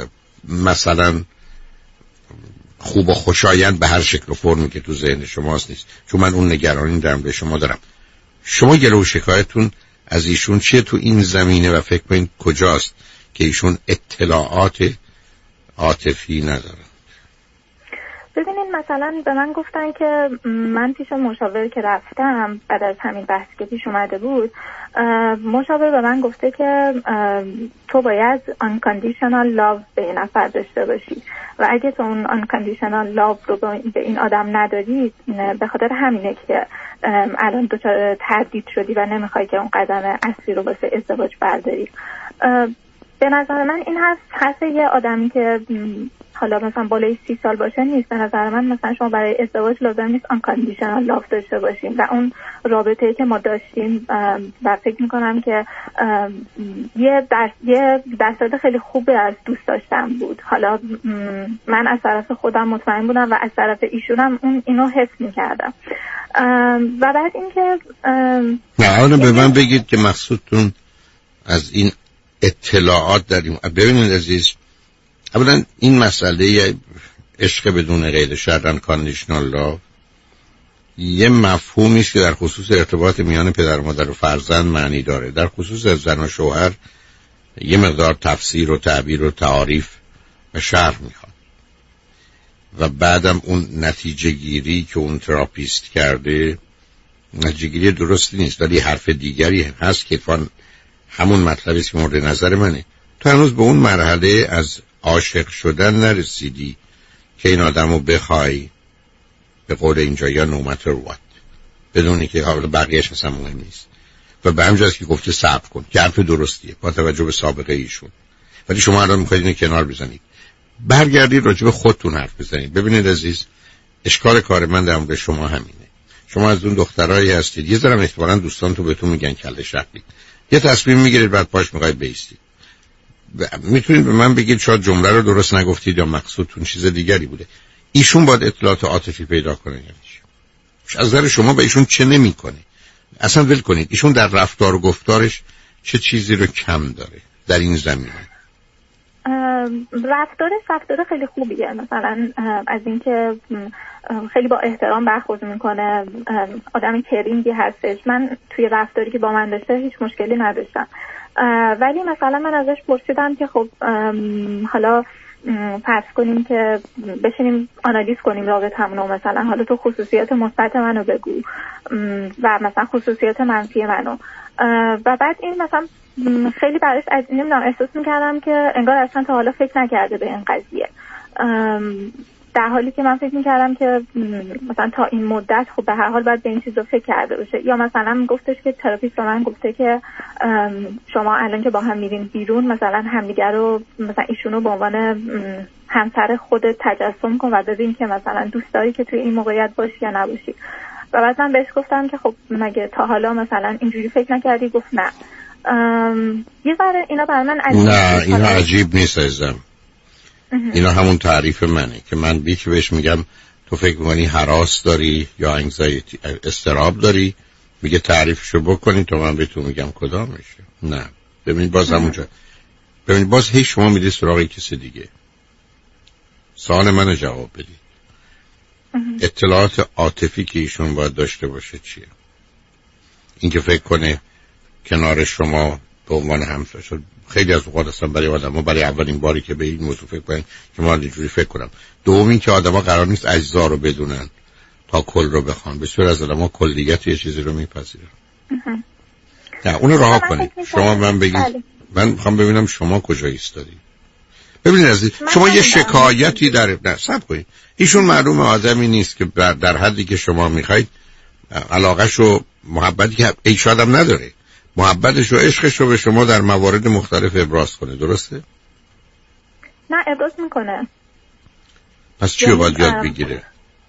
مثلا خوب و خوشایند به هر شکل و فرمی که تو ذهن شماست نیست، چون من اون نگرانی درم به شما دارم. شما گله و شکایتون از ایشون چیه تو این زمینه و فکر کنید کجاست که ایشون اطلاعات عاطفی ندارن؟ ببینید مثلا به من گفتن که من پیش مشاور که رفتم بعد از همین بحثی که پیش اومده بود، مشاور به من گفته که تو باید unconditional love به این نفر داشته باشی و اگه تو اون unconditional love رو به این آدم نداری، به خاطر همینه که الان دچار تردید شدی و نمیخوای که اون قدم اصلی رو واسه ازدواج برداری. به نظر من این حرف یه آدمی که حالا مثلا بالای 30 سال باشه نیست. به نظر من مثلا شما برای ازدواج لازم نیست unconditional love داشته باشیم و اون رابطه‌ای که ما داشتیم و فکر میکنم که یه درصد خیلی خوبی از دوست داشتم بود. حالا من از طرف خودم مطمئن بودم و از طرف ایشونم اینو حس میکردم. و بعد اینکه نه به من بگید که مقصودتون از این اطلاعات داریم. ببینید عزیز، اولا این مسئله عشق بدون قید شرط unconditional love یه مفهومی است که در خصوص ارتباط میان پدر و مادر و فرزند معنی داره. در خصوص زن و شوهر یه مقدار تفسیر و تعبیر و تعاریف و شرح میخواد و بعدم اون نتیجه گیری که اون تراپیست کرده نتیجه گیری درستی نیست، ولی حرف دیگری هست که همون مطلبی که مورد نظر منه. تو هنوز به اون مرحله از عاشق شدن نرسیدی که این آدم رو بخوای به قول اینجا یا no matter what، بدونی که بقیهش اصلا مهم نیست. و به همجاست که گفته صبر کن که حرف درستیه با توجه به سابقه ایشون، ولی شما الان میخواید اینو کنار بزنید. برگردید راجع به خودتون حرف بزنید. ببینید عزیز، اشکال کار من در مورد شما همینه. شما از اون دخترایی هستید یه ذره احتمالاً دوستان تو بهتون میگن کله شقید، یه تصمیم میگیرید بعد پاش میخواید بیستید. میتونید به من بگید شاید جمله رو درست نگفتید یا مقصودتون چیز دیگری بوده. ایشون باید اطلاعات عاطفی پیدا کنه یعنی چی؟ از نظر شما به ایشون چه نمیکنه؟ اصلا ول کنید ایشون در رفتار و گفتارش چه چیزی رو کم داره در این زمینه؟ رفتار خیلی خوبیه، مثلا از اینکه خیلی با احترام برخورد میکنه، آدم کرینگی هستش. من توی رفتاری که با من داشته هیچ مشکلی نداشتم، ولی مثلا من ازش پرسیدم که خب حالا فرض کنیم که بشینیم آنالیز کنیم رابطه‌مون، مثلا حالا تو خصوصیات مثبت منو بگو و مثلا خصوصیات منفی منو. و بعد این مثلا خیلی براش از نمیدونم احساس میکردم که انگار اصلا تا حالا فکر نکرده به این قضیه، در حالی که من فکر میکردم که مثلا تا این مدت خب به هر حال باید به این چیزا فکر کرده باشه. یا مثلا گفتش که تراپیست به من گفته که شما الان که با هم میرین بیرون مثلا همدیگر رو مثلا ایشونو به عنوان همسر خودت تجسم کن و ببین که مثلا دوست داری که توی این موقعیت باشی یا نباشی. و بعد من بهش گفتم که خب مگه تا حالا مثلا اینجوری فکر نکردی؟ گفت نه. یه ذره اینا برای من عجیب نه اینا عجیب نیست عزیزم، اینا همون تعریف منه که من بیچ بهش میگم تو فکر می‌کنی هراس داری یا انگزایتی استراب داری، میگه تعریفشو بکنی تو من بهتون میگم کدام میشه. نه ببین باز همونجا، ببین باز هیچ شما میدی سراغ کسی دیگه. سوال منو جواب بدید. اطلاعات عاطفی که ایشون باید داشته باشه چیه؟ اینکه فکر کنه کنار شما به عنوان همسر شد. خیلی از اوقات اصلا برای آدم‌ها برای اولین باری که به این موضوع فکر کنن که ما اینجوری فکر کنم. دومی که آدم‌ها قرار نیست اجزا رو بدونن تا کل رو بخوان. بسیار از آدم‌ها کلیت یه چیزی رو میپذیرن. نه اون رها کنید. شما من بگید من میخوام ببینم شما کجا ایستادید. ببینید عزیز، شما یه شکایتی در صبر کنید. ایشون معلومه آدمی نیست که در حدی که شما میخواید علاقه‌ش و محبتی که ایشون هم نداره، محبتش و عشقش رو به شما در موارد مختلف ابراز کنه. درسته؟ نه ابراز میکنه. پس چی رو باید یاد بگیره؟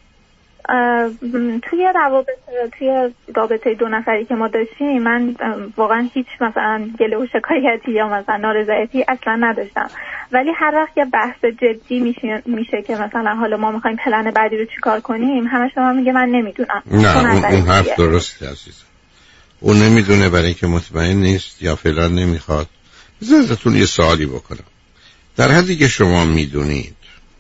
توی رابطه دو نفری که ما داشتیم من واقعا هیچ مثلا گله و شکایتی یا مثلا نارضایتی اصلا نداشتم، ولی هر وقت یه بحث جدی میشه که مثلا حالا ما میخوایم پلن بعدی رو چیکار کنیم، همش من میگه من نمیدونم. نه اون حرف درسته عزیزم، اون نمیدونه برای اینکه مطمئن نیست یا فعلا نمیخواد. ازتون یه سوالی بکنم. در حدی که شما میدونید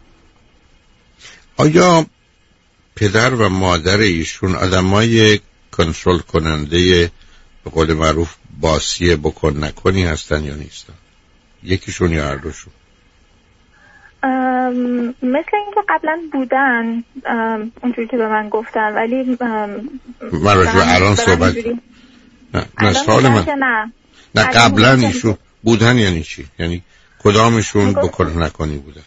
آیا پدر و مادر ایشون آدمای کنترل کننده به قول معروف باسی بکن نکنی هستن یا نیستن؟ یکیشون یا هر دوشون؟ مثل اینکه قبلا بودن اونجوری که به من گفتن، ولی من راجع الان صحبت نه سوال من نه قبلا ایشون بودن یعنی چی؟ یعنی کدامشون بکنه نکنی بودن؟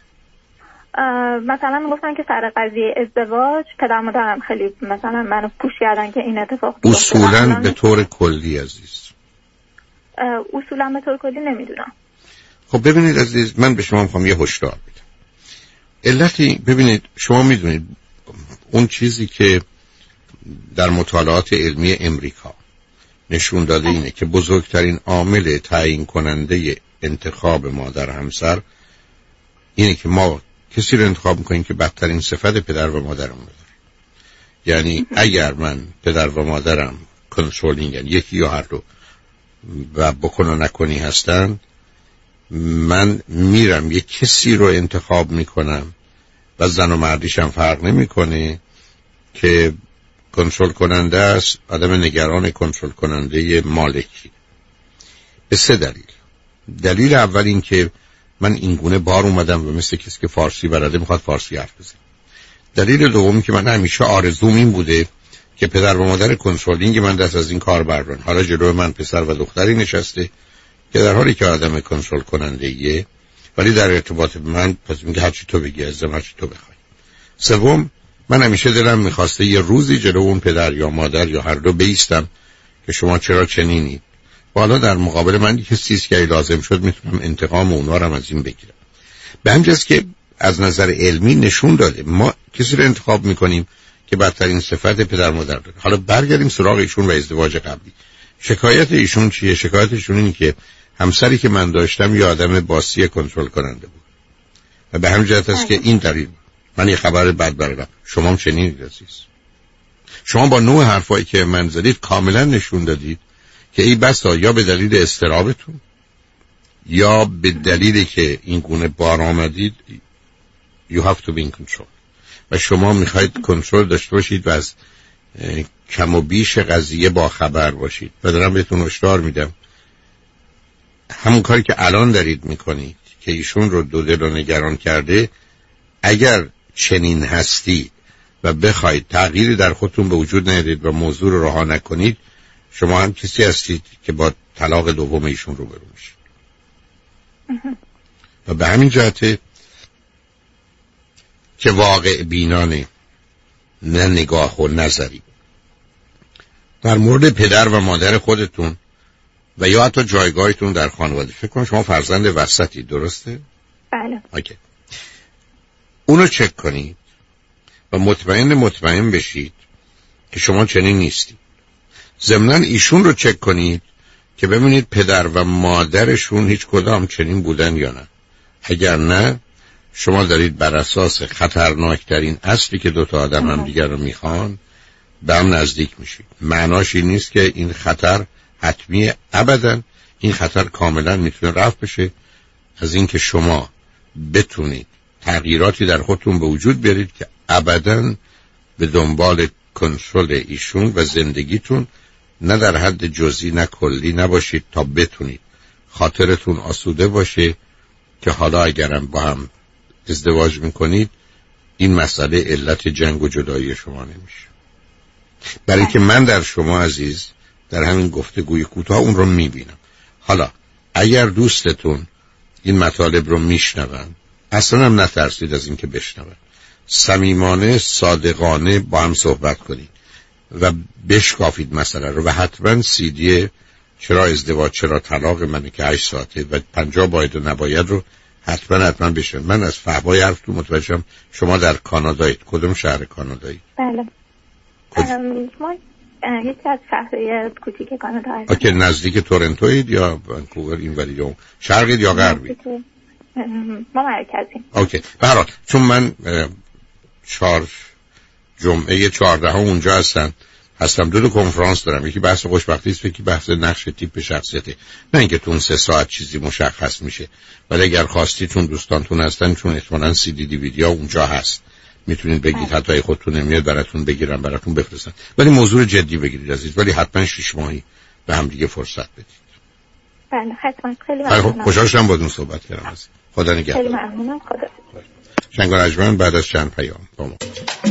مثلا میگفتن که سر قضیه ازدواج پدر مادرم خیلی مثلا منو پوش کردن که این اتفاق بیفته. اصولا به طور کلی عزیز، اصولا به طور کلی نمیدونم. خب ببینید عزیز، من به شما میخوام یه هشدار بدم. علتی ببینید، شما میدونید اون چیزی که در مطالعات علمی امریکا نشون داده اینه که بزرگترین عامل تعیین کننده انتخاب مادر همسر اینه که ما کسی رو انتخاب میکنیم که بدترین صفت پدر و مادرمون رو داره. یعنی اگر من پدر و مادرم کنترلینگ، یعنی یکی یا هر دو و بکن و نکنی هستن، من میرم یک کسی رو انتخاب میکنم و زن و مردیش هم فرق نمیکنه که کنترل کننده است، آدم نگران کنترل کننده مالکی. به 3 دلیل. دلیل اول این که من اینگونه بار اومدم و مثل کسی که فارسی بلده میخواد فارسی حرف بزنه. دلیل دومی که من همیشه آرزوم این بوده که پدر و مادر کنترلینگ من دست از این کار بردارن. حالا جلوی من پسر و دختری نشسته که در حالی که آدم کنترل کننده ایه، ولی در ارتباط به من پس میگه هرچی تو بگی ازم، هرچی تو بخوای. سوم، من همیشه دلم میخواسته یه روزی جلو اون پدر یا مادر یا هر دو بیستم که شما چرا چنینید. حالا در مقابل من یه چیزی که لازم شد میتونم انتقام اونا رو از این بگیرم. به همجاست که از نظر علمی نشون داده ما کسی رو انتخاب میکنیم که بدترین صفت پدر مادر داره. حالا برگردیم سراغ ایشون و ازدواج قبلی. شکایت ایشون چیه؟ شکایتشون اینه که همسری که من داشتم یه آدم باسی کنترل کننده بود و به همین جهت است که این دلیل من یه خبر بد بردم. شما هم چنین عزیز، شما با نوع حرفایی که من زدید کاملا نشون دادید که ای بسا یا به دلیل اضطرابتون یا به دلیلی که این گونه بار آمدید you have to be in control و شما میخواید کنترل داشته باشید و از کم و بیش قضیه با خبر باشید. و دارم بهتون هشدار میدم همون کاری که الان دارید میکنید که ایشون رو دو دل و نگران کرده، اگر چنین هستید و بخواید تغییری در خودتون به وجود نیارید و موضوع رو رها نکنید، شما هم کسی هستید که با طلاق دوم ایشون رو برو میشید. و به همین جهته که واقع بینانه، نه نگاه و نظری در مورد پدر و مادر خودتون و یا حتی جایگاهتون در خانواده. فکر کنم شما فرزند وسطی، درسته؟ بله. اوکی. اونو چک کنید و مطمئن بشید که شما چنین نیستید. ضمناً ایشون رو چک کنید که ببینید پدر و مادرشون هیچ کدام چنین بودن یا نه. اگر نه، شما دارید بر اساس خطرناکترین اصلی که دو تا آدم هم دیگر رو میخوان به هم نزدیک میشید. معناش این نیست که این خطر حتمی، ابداً. این خطر کاملا میتونه رفع بشه از اینکه شما بتونید تغییراتی در خودتون به وجود بیارید که ابداً به دنبال کنترل ایشون و زندگیتون نه در حد جزئی نه کلی نباشید تا بتونید خاطرتون آسوده باشه که حالا اگرم با هم ازدواج میکنید این مسئله علت جنگ و جدایی شما نمیشه. برای که من در شما عزیز در همین گفتگوی کوتاه اون رو میبینم. حالا اگر دوستتون این مطالب رو میشنون، اصلا هم نترسید از این که بشنون. صمیمانه صادقانه با هم صحبت کنید و بشکافید مسئله رو و حتما CD چرا ازدواج چرا طلاق منه که 8 ساعته و 50 باید و نباید رو حتما بشن. من از فهمای حرفتون متوجهم شما در کانادایید. کدوم شهر کانادایی؟ بله. ما یکی از شهرهای کوچیک کانادا هستیم. اوکی. نزدیک تورنتوید یا ونکوور اینوری یا شرقید یا غربید؟ ما مرکزیم. اوکی. به هر حال چون من 4 جمعه 14 اونجا هستم دو کنفرانس دارم. یکی بحث خوشبختی است، یکی بحث نقش تیپ شخصیته. نه اینکه تو 3 ساعت چیزی مشخص میشه، ولی اگر خواستید چون دوستانتون هستن، چون احتمالاً CD DVD ها اونجا هست، میتونید بگید حتی خودتون نمیاد براتون بگیرم براتون بفرستن. ولی موضوع جدی بگیرید عزیز، ولی حتما 6 ماهی به هم دیگه فرصت بدید. بله حتما. خیلی ممنونم. خوشحال شدم باهاتون صحبت کردم. خدا نگهدار. خیلی ممنونم. خدا. شنگ و رجمن بعد از چند پیام با ما.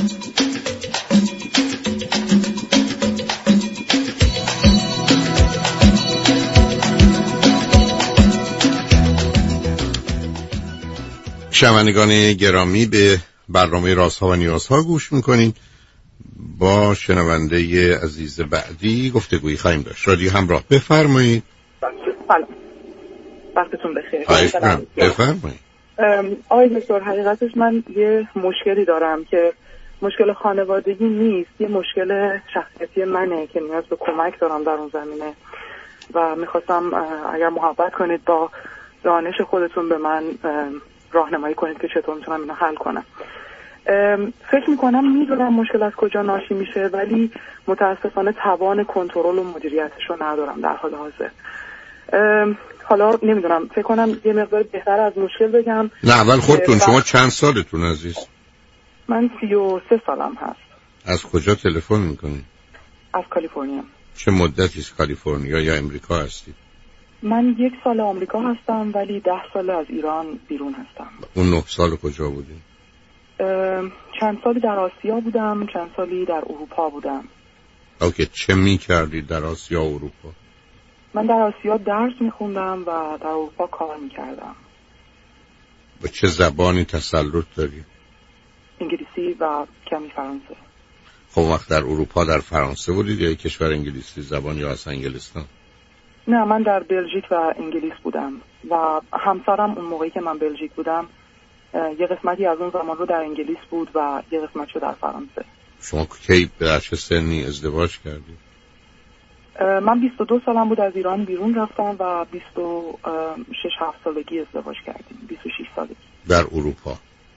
شنوندگان گرامی، به برنامه رازها و نیازها گوش میکنید. با شنونده عزیز بعدی گفتگویی خواهیم داشت. رادیو همراه، بفرمایید. سلام، وقتتون بخیر. بفرمایید. آقای دکتر، حقیقتش من یه مشکلی دارم که مشکل خانوادگی نیست، یه مشکل شخصیتی منه که نیاز به کمک دارم در اون زمینه و میخواستم اگر محبت کنید با دانش خودتون به من راهنمایی کنید که چطور میتونم اینو حل کنم. فکر میکنم میدونم مشکل از کجا ناشی میشه، ولی متاسفانه توان کنترل و مدیریتش رو ندارم در حال حاضر. حالا نمیدونم، فکر کنم یه مقدار بهتر از مشکل بگم. نه، اول خودتون، شما چند سالتون عزیز؟ من 33 سالم هست. از کجا تلفن میکنید؟ از کالیفرنیا. چه مدتی از کالیفرنیا یا امریکا هستید؟ من 1 سال آمریکا هستم ولی 10 سال از ایران بیرون هستم. اون 9 سال کجا بودید؟ چند سالی در آسیا بودم، چند سالی در اروپا بودم. اوکی، چه میکردید در آسیا و اروپا؟ من در آسیا درس میخوندم و در اروپا کار میکردم. با چه زبانی تسلط دارید؟ انگلیسی و کمی فرانسه. خب وقت در اروپا در فرانسه بودید یا کشور انگلیسی زبان یا اصلا انگلستان؟ نه، من در بلژیک و انگلیس بودم و همسرم اون موقعی که من بلژیک بودم یه قسمتی از اون زمان رو در انگلیس بود و یه قسمتشو در فرانسه. شما کی در چه سنی ازدواج کردید؟ من 22 سالم بود از ایران بیرون رفتم و 26-7 سالگی ازدواج کردیم. 26 سالگی در اروپا.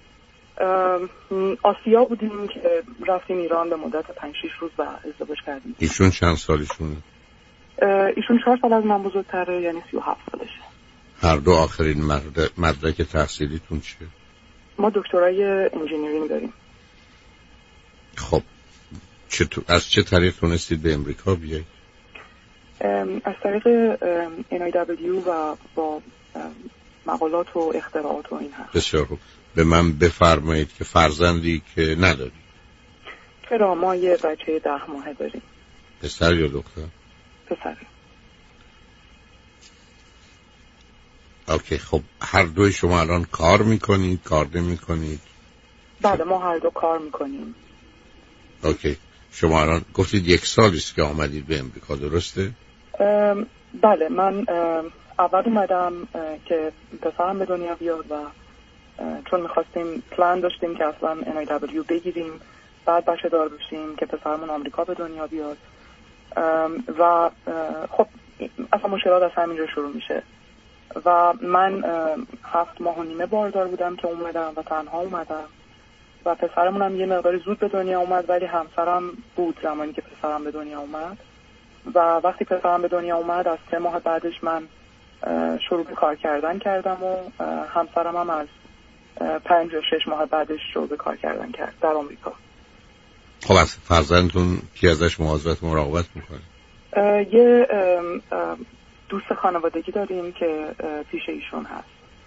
آسیا بودیم که رفتیم ایران به مدت 5-6 روز و ازدواج کردیم. ایشون چند سالشونه؟ ایشون 4 سال از من بزرگتره، یعنی 37 سالشه. هر دو آخرین مدرک تحصیلیتون چیه؟ ما دکترای انجینیرینگ داریم. خب از چه طریق تونستید به امریکا بیایید؟ از طریق NIW و با مقالات و اختراعات و این هست. بسیار خوب. به من بفرمایید که فرزندی که ندارید؟ چرا، ما یه بچه 10 ماهه داریم. پسر یا دختر؟ پسر. اوکی، خب هر دوی شما الان کار میکنید، کار نمیکنید؟ بله، ما هر دو کار میکنیم. اوکی، شما الان گفتید 1 سالی است که آمدید به امریکا، درسته؟ بله، من اول اومدم که پسرم به دنیا بیاد و چون میخواستیم پلان داشتیم که اصلا NIW بگیریم بعد بچه دار بشیم که پسرمون آمریکا به دنیا بیاد و خب اصلا مشکلات از همینجا شروع میشه و من 7 ماه و نیمه باردار بودم که اومدم و تنها اومدم و پسرمونم یه مقداری زود به دنیا اومد، ولی همسرم بود زمانی که پسرم به دنیا اومد و وقتی پسرم به دنیا اومد از 3 ماه بعدش من شروع به کار کردن کردم و همسرم هم از 5 یا 6 ماه بعدش شروع به کار کردن کرد در آمریکا. خب از فرزندتون کی ازش مواظبت و مراقبت میکنه؟ یه دوست خانوادگی داریم که پیش ایشون هست.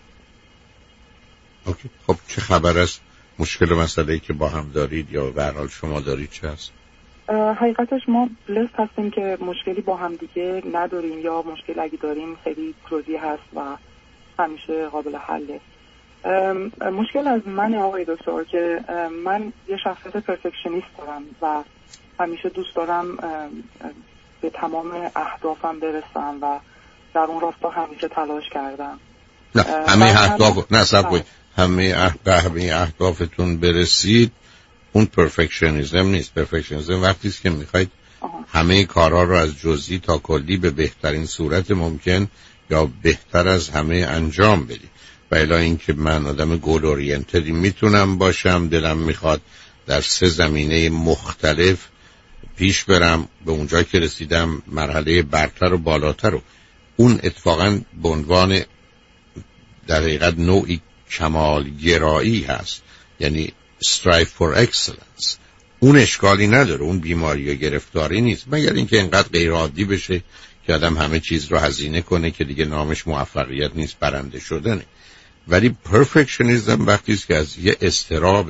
اوکی. خب چه خبر است؟ مشکل و مسئله‌ای که با هم دارید یا به هر حال شما دارید چه هست؟ حقیقتش ما بلست هستیم که مشکلی با هم دیگه نداریم یا مشکل اگه داریم خیلی کلوزی هست و همیشه قابل حله. مشکل از من آقای دکتر که من یه شخصیت پرفکشنیست دارم و همیشه دوست دارم به تمام اهدافم برسم و در اون راستا همیشه تلاش کردم. نه همه اهداف نه صبر همه اهدافتون برسید اون پرفکشنیسم نیست. پرفکشنیسم وقتی است که میخواید همه کارها رو از جزئی تا کلی به بهترین صورت ممکن یا بهتر از همه انجام بدید. و الی اینکه من آدم گول اورینتدی میتونم باشم، دلم میخواد در 3 زمینه مختلف پیش برم، به اونجا که رسیدم مرحله برتر و بالاتر رو اون اتفاقا به عنوان در حقیقت نوعی کمال گرایی هست، یعنی strive for excellence. اون اشکالی نداره، اون بیماری یا گرفتاری نیست، مگر اینکه اینقدر غیر عادی بشه که آدم همه چیز رو هزینه کنه که دیگه نامش موفقیت نیست، برنده شدنه. ولی پرفکشنیزم وقتی است که از یه اضطراب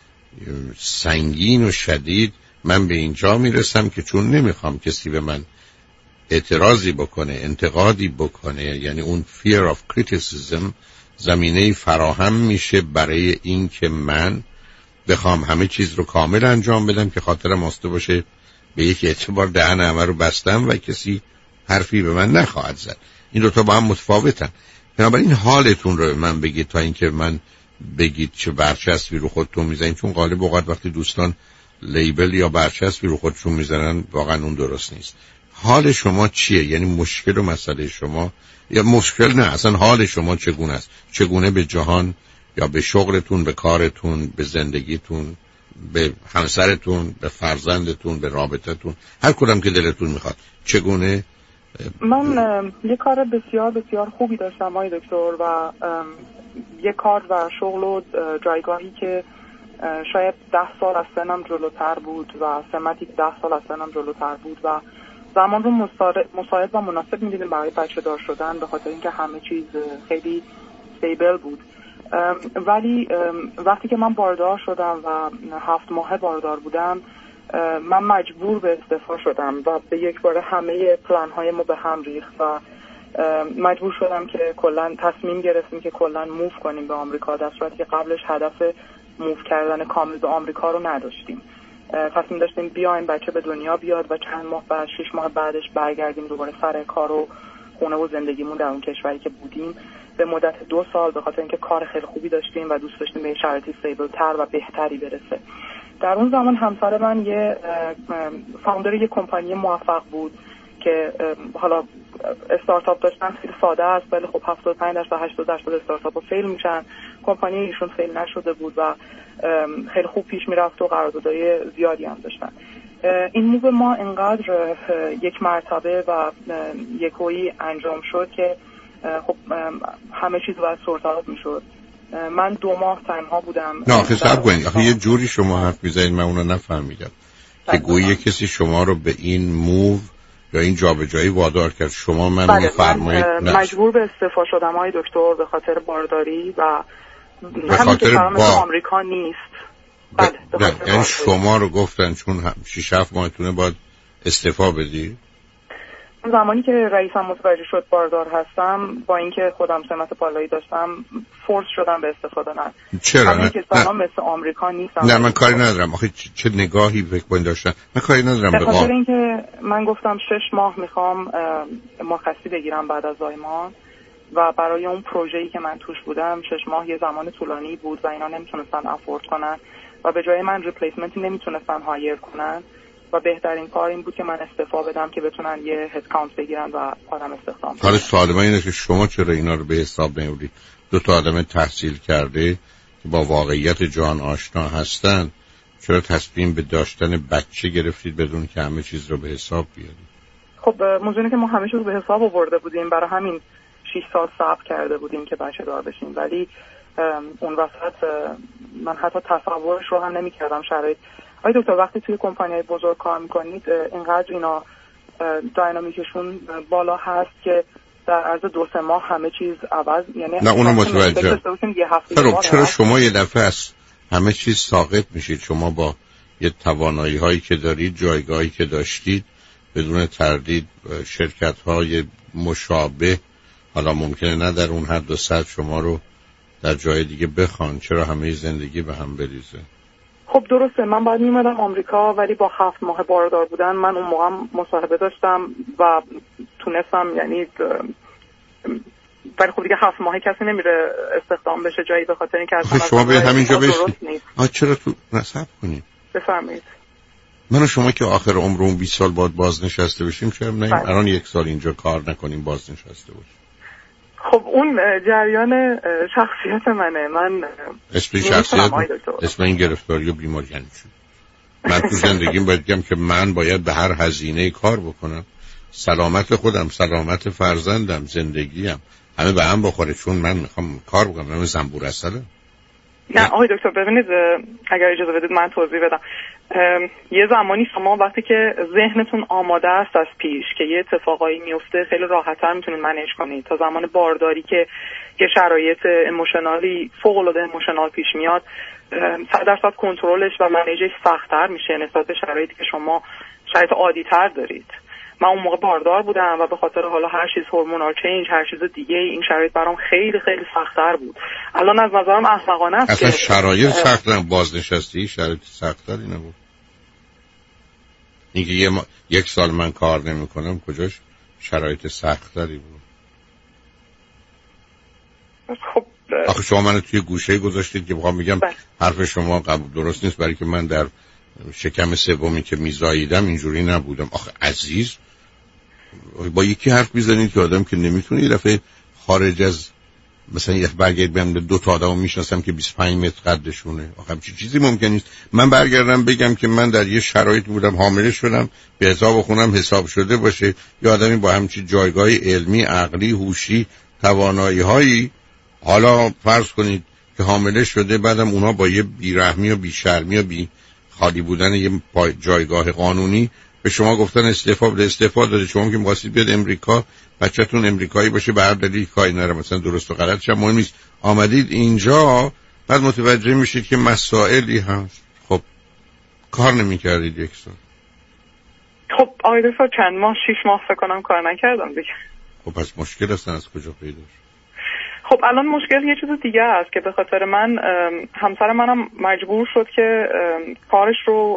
سنگین و شدید من به اینجا میرسم که چون نمیخوام کسی به من اعتراضی بکنه، انتقادی بکنه، یعنی اون fear of criticism زمینه فراهم میشه برای این که من بخوام همه چیز رو کامل انجام بدم که خاطرم آسوده باشه، به یک اعتبار دهن همه رو بستم و کسی حرفی به من نخواهد زد. این دوتا با هم متفاوتن. بنابراین حالتون رو به من بگید تا اینکه من بگید چه برچسبی رو خودتون میزنید، چون غالب اوقات وقتی دوستان لیبل یا برچسبی رو خودشون میزنن واقعا اون درست نیست. حال شما چیه؟ یعنی مشکل و مسئله شما، یا مشکل نه، اصلا حال شما چگونه است؟ چگونه به جهان یا به شغلتون، به کارتون، به زندگیتون، به همسرتون، به فرزندتون، به رابطتون، هر کدام که دلتون میخواد چگونه؟ من یه کار بسیار بسیار خوبی داشتم آقای دکتر و یه کار و شغل و جایگاهی که شاید 10 سال از سنم جلوتر بود و سمتی 10 سال از سنم جلوتر بود و زمان رو مساعد و مناسب می‌دیدیم برای بچه دار شدن، به خاطر اینکه همه چیز خیلی استیبل بود. ولی وقتی که من باردار شدم و 7 ماه باردار بودم، من مجبور به استعفا شدم و به یک بار همه پلن‌های ما به هم ریخت و مجبور شدم که کلاً تصمیم گرفتیم که کلاً موو کنیم به آمریکا، در صورتی که قبلش هدف موو کردن کامل به آمریکا رو نداشتیم. تصمیم داشتیم بیایم بچه به دنیا بیاد و چند ماه بعد 6 ماه بعدش برگردیم دوباره سر کار و خونه و زندگیمون در اون کشوری که بودیم به مدت 2 سال، به خاطر اینکه کار خیلی خوبی داشتیم و دوست داشتیم به شرایطی استیبل تر و بهتری برسه. در اون زمان همسر من یه فاوندر یه کمپانی موفق بود که حالا استارتاپ داشتن، خیلی ساده است ولی خب 75% تا 80% استارتاپ‌ها فیل میشن. کمپانی ایشون فیل نشده بود و خیلی خوب پیش میرفت و قراردادهای زیادی هم داشتن. این موو ما انقدر یک مرتبه و یکویی انجام شد که خب همه چیز باید سورت اوت میشد. من 2 ماه تنها بودم. نه آخه صبر کنید، آخه یه جوری شما حرف میزنید من اونو نفهمیدم که گویی کسی شما رو به این موو یا این جابجایی وادار کرد. شما من میفرمایید مجبور به استعفا شدم آقای دکتر به خاطر بارداری و به خاطر آمریکا نیست. بله یعنی شما رو گفتن چون 6-7 ماهتونه باید استعفا بدی؟ زمانی که رئیسم متوجه شد باردار هستم، با اینکه خودم سمت بالایی داشتم، فورس شدم به استفاده دادن. چرا؟ نه که مثل آمریکا نیستم. نه من کاری ندارم. آخه چه نگاهی فکر کنید داشتن؟ من کاری ندارم. به خاطر اینکه من گفتم 6 ماه میخوام مرخصی بگیرم بعد از زایمان و برای اون پروژه‌ای که من توش بودم 6 ماه یه زمان طولانی بود و اینا نمیتونستن افورد کنن و به جای من ریپلیسمنتی نمیتونستن هایر کنن و بهترین کار این بود که من استعفا بدم که بتونن یه هد کانت بگیرن و آدم استخدام کنن. حالا سوال من اینه که شما چرا اینا رو به حساب نمیارید؟ 2 تا آدم تحصیل کرده که با واقعیت جهان آشنا هستن چرا تصمیم به داشتن بچه گرفتید بدون که همه چیز رو به حساب بیارید؟ خب موضوعی که ما همه چیز رو به حساب آورده بودیم، برای همین 6 سال صبر کرده بودیم که بچه دار بشیم، ولی اون وسط من حتی تصورش رو هم نمی‌کردم شرایط. آقای دکتر وقتی توی کمپانی‌های بزرگ کار می‌کنید اینقدر اینا داینامیکشون بالا هست که در عرض 2-3 ماه همه چیز عوض، یعنی نه اونو متوجه. چرا شما یه دفعه از همه چیز ساقط میشید؟ شما با یه توانایی‌هایی که دارید، جایگاهی که داشتید، بدون تردید شرکت‌های مشابه حالا ممکنه نه در اون حد و سطح شما رو در جای دیگه بخوان، چرا همه زندگی به هم بریزه؟ خب درسته، من باید میمدم آمریکا ولی با 7 ماه باردار بودن من اون موقع مصاحبه داشتم و تونستم، یعنی ولی خب دیگه 7 ماه کسی نمیره استخدام بشه جایی به خاطر اینکه اصلا شما به همینجا بشید. چرا تو نصب کنید؟ بفرمایید. من و شما که آخر عمرمون 20 سال بعد بازنشسته بشیم چرا نه الان 1 سال اینجا کار نکنیم بازنشسته باشیم؟ خب اون جریان شخصیت منه. من اسم شخصیت اسم این گرفتاری و بیماری یعنی چی؟ من تو زندگیم باید بگم که من باید به هر هزینه کار بکنم، سلامت خودم، سلامت فرزندم، زندگیم همه به هم بخوره چون من میخوام کار بکنم. من زنبور اصلم. نه آقای دکتر ببینید اگر اجازه بدید من توضیح بدم. یه زمانی شما وقتی که ذهنتون آماده است از پیش که یه اتفاقایی میفته خیلی راحت‌تر میتونید منیج کنید. تا زمان بارداری که یه شرایط ایموشنالی فوق‌العاده ایموشنال پیش میاد 100% کنترلش و منیجش سخت‌تر میشه نسبت به شرایطی که شما شرایط عادی‌تر دارید. من اون موقع باردار بودم و به خاطر حالا هر چیز هورمونال چینج هر چیز دیگه این شرایط برام خیلی خیلی سخت‌تر بود. الان از نظرم احمقانه است اصلا شرایط سخت‌تر بازنشستی شرایط سخت‌تری نبود. اینکه یک سال من کار نمی‌کنم کجاش شرایط سخت‌تری بود؟ خب آخه شما منو توی گوشه گذاشتید که بخوام بگم حرف شما قبول درست نیست، برای که من در شکم سومی که میزاییدم اینجوری نبودم. آخه عزیز با یکی حرف میزنید که آدم که نمیتونه یه دفعه خارج از مثلا یک برگرد بیام 2 تا آدمو میشناسم که 25 متر قدشونه. آخه چیزی ممکن نیست. من برگردم بگم که من در یه شرایط بودم حامله شدم به حساب خونم حساب شده باشه، یا آدمی با همچین جایگاه علمی عقلی هوشی توانایی‌هایی حالا فرض کنید که حامله شده بعدم اونا با یه بیرحمی و بیشرمی و بی خالی بودن یه جایگاه قانونی به شما گفتن استعفا بده، استعفا داده. شما که می‌خواستید بیاد امریکا بچه‌تون امریکایی باشه به هر دلیل کاری نره، مثلا درست و غلطش هم مهم نیست، آمدید اینجا بعد متوجه میشید که مسائلی هست. خب کار نمی‌کردید یک سال. خب آقای دکتر چند ماه 6 ماه فکر کنم کار نکردم دیگه. خب پس مشکل اصلا از کجا پیدا شد؟ خب الان مشکل یه چیز دیگه است که به خاطر من همسر منم مجبور شد که کارش رو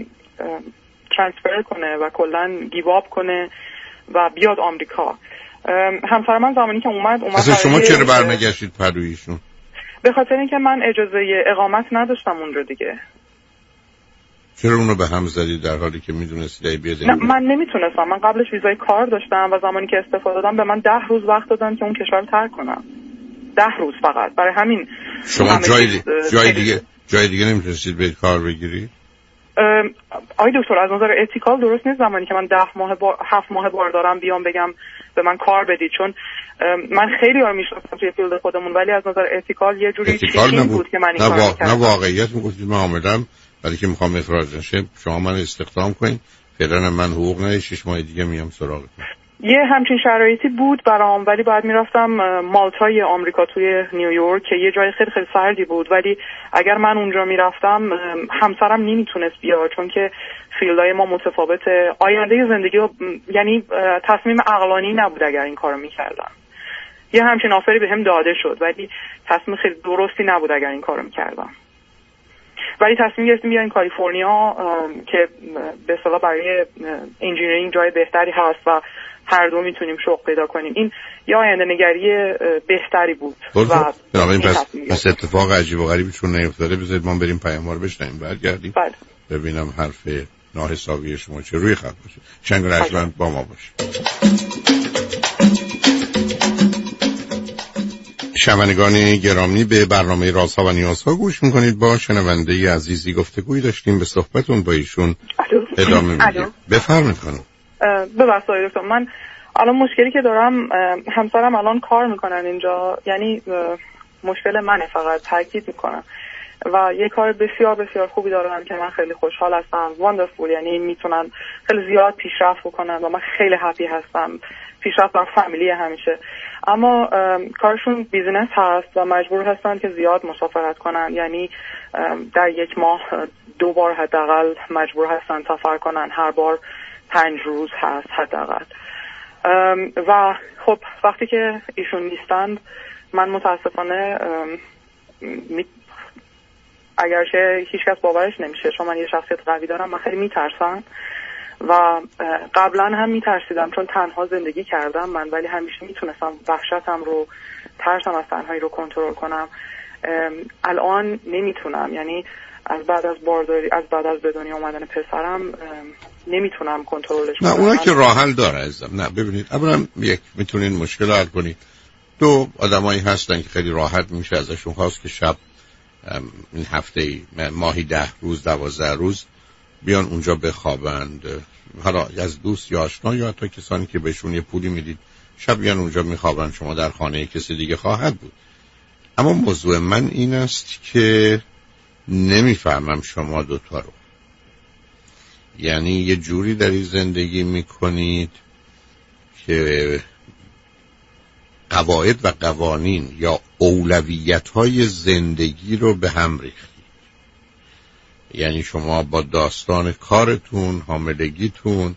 ترانسفر کنه و کلا گیو آپ کنه و بیاد آمریکا. همسر من زمانی که اومد اصلا شما چرا برنگشتید پرویشون؟ به خاطر اینکه من اجازه اقامت نداشتم اونجا دیگه. چرا اونو به هم زدید در حالی که میدونستید ای بیاد؟ نه من نمیتونستم. من قبلش ویزای کار داشتم و زمانی که استفاده دادم به من 10 روز وقت دادن که اون کشور رو ترک کنم. 10 روز فقط. برای همین شما جای دیگه نمیتونستید به کار بگیرید؟ آقای دکتر از نظر اتیکال درست نیست زمانی که من 7 ماه باردارم بیام بگم به من کار بدید، چون من خیلی ها میشناسم توی فیلد خودمون، ولی از نظر اتیکال یه جوری چیزی بود که من این کارو کردم. نه واقعیت میگفتید من آمدم ولی که میخوام اخراج نشه شما من استخدام کنین، فعلا من حقوق ندید، 6 ماه دیگه میام سراغتون. یه همچین شرایطی بود برام، ولی بعد میرفتم مالتای آمریکا توی نیویورک که یه جای خیلی خیلی سردی بود، ولی اگر من اونجا میرفتم همسرم نمیتونست بیاد چون که فیلدهای ما متفاوته. آینده زندگی یعنی تصمیم عقلانی نبود اگر این کارو میکردم. یه همچین آفری بهم داده شد ولی تصمیم خیلی درستی نبود اگر این کارو میکردم. ولی تصمیم گرفتیم بیایم کالیفرنیا که به اصطلاح برای انجینیرینگ جای بهتری هست و هر دو میتونیم شغل پیدا کنیم. این یه آینده نگری بهتری بود. و پس اتفاق عجیب و غریبی چون نیفتاده بذارید ما بریم پیام‌ها رو بشنویم برگردیم. بله. ببینم حرف ناحسابی شما چه روی خط باشه. شنگ رجمند با ما باشه. شنوندگان گرامی به برنامه رازها و نیازها گوش میکنید. با شنونده عزیزی گفتگویی داشتیم، به صحبتون با ایشون ادامه میدیم. بفرمایید خانم. ببخشید دکتر، من الان مشکلی که دارم همسرم الان کار میکنن اینجا، یعنی مشکل منه، فقط تاکید میکنم و یه کار بسیار بسیار خوبی دارن که من خیلی خوشحال هستم. واندرفول، یعنی میتونن خیلی زیاد پیشرفت بکنن و من خیلی هپی هستم. پیشرفت در فامیلی همیشه، اما کارشون بیزینس هست و مجبور هستن که زیاد مسافرت کنن، یعنی در یک ماه 2 بار حداقل مجبور هستن سفر کنن، هر بار 5 روز هست حداقل. و خب وقتی که ایشون نیستند من متاسفانه اگرچه هیچ کس باورش نمیشه چون من یه شخصیت قوی دارم، من خیلی میترسم و قبلا هم میترسیدم چون تنها زندگی کردم من، ولی همیشه میتونستم وحشتم رو، ترسم از تنهایی رو کنترل کنم. الان نمیتونم، یعنی از بعد از بارداری، از بعد از به دنیا اومدن پسرم نمیتونم کنترلش کنم. نه اونا که راه حل داره عزیزم. نه ببینید، اولا یک میتونین مشکل حل کنید، 2 آدمایی هستن که خیلی راحت میشه ازشون خواست که شب این هفته ماهی 10 روز 12 روز بیان اونجا بخوابند، حالا از دوست یا آشنا یا حتی کسانی که بهشون یه پولی میدید شب بیان اونجا میخوابند، شما در خانه کسی دیگه خواهد بود. اما موضوع من این است که نمیفهمم شما دوتا رو. یعنی یه جوری در این زندگی میکنید که قواعد و قوانین یا اولویت‌های زندگی رو به هم ریختید. یعنی شما با داستان کارتون، حاملگیتون،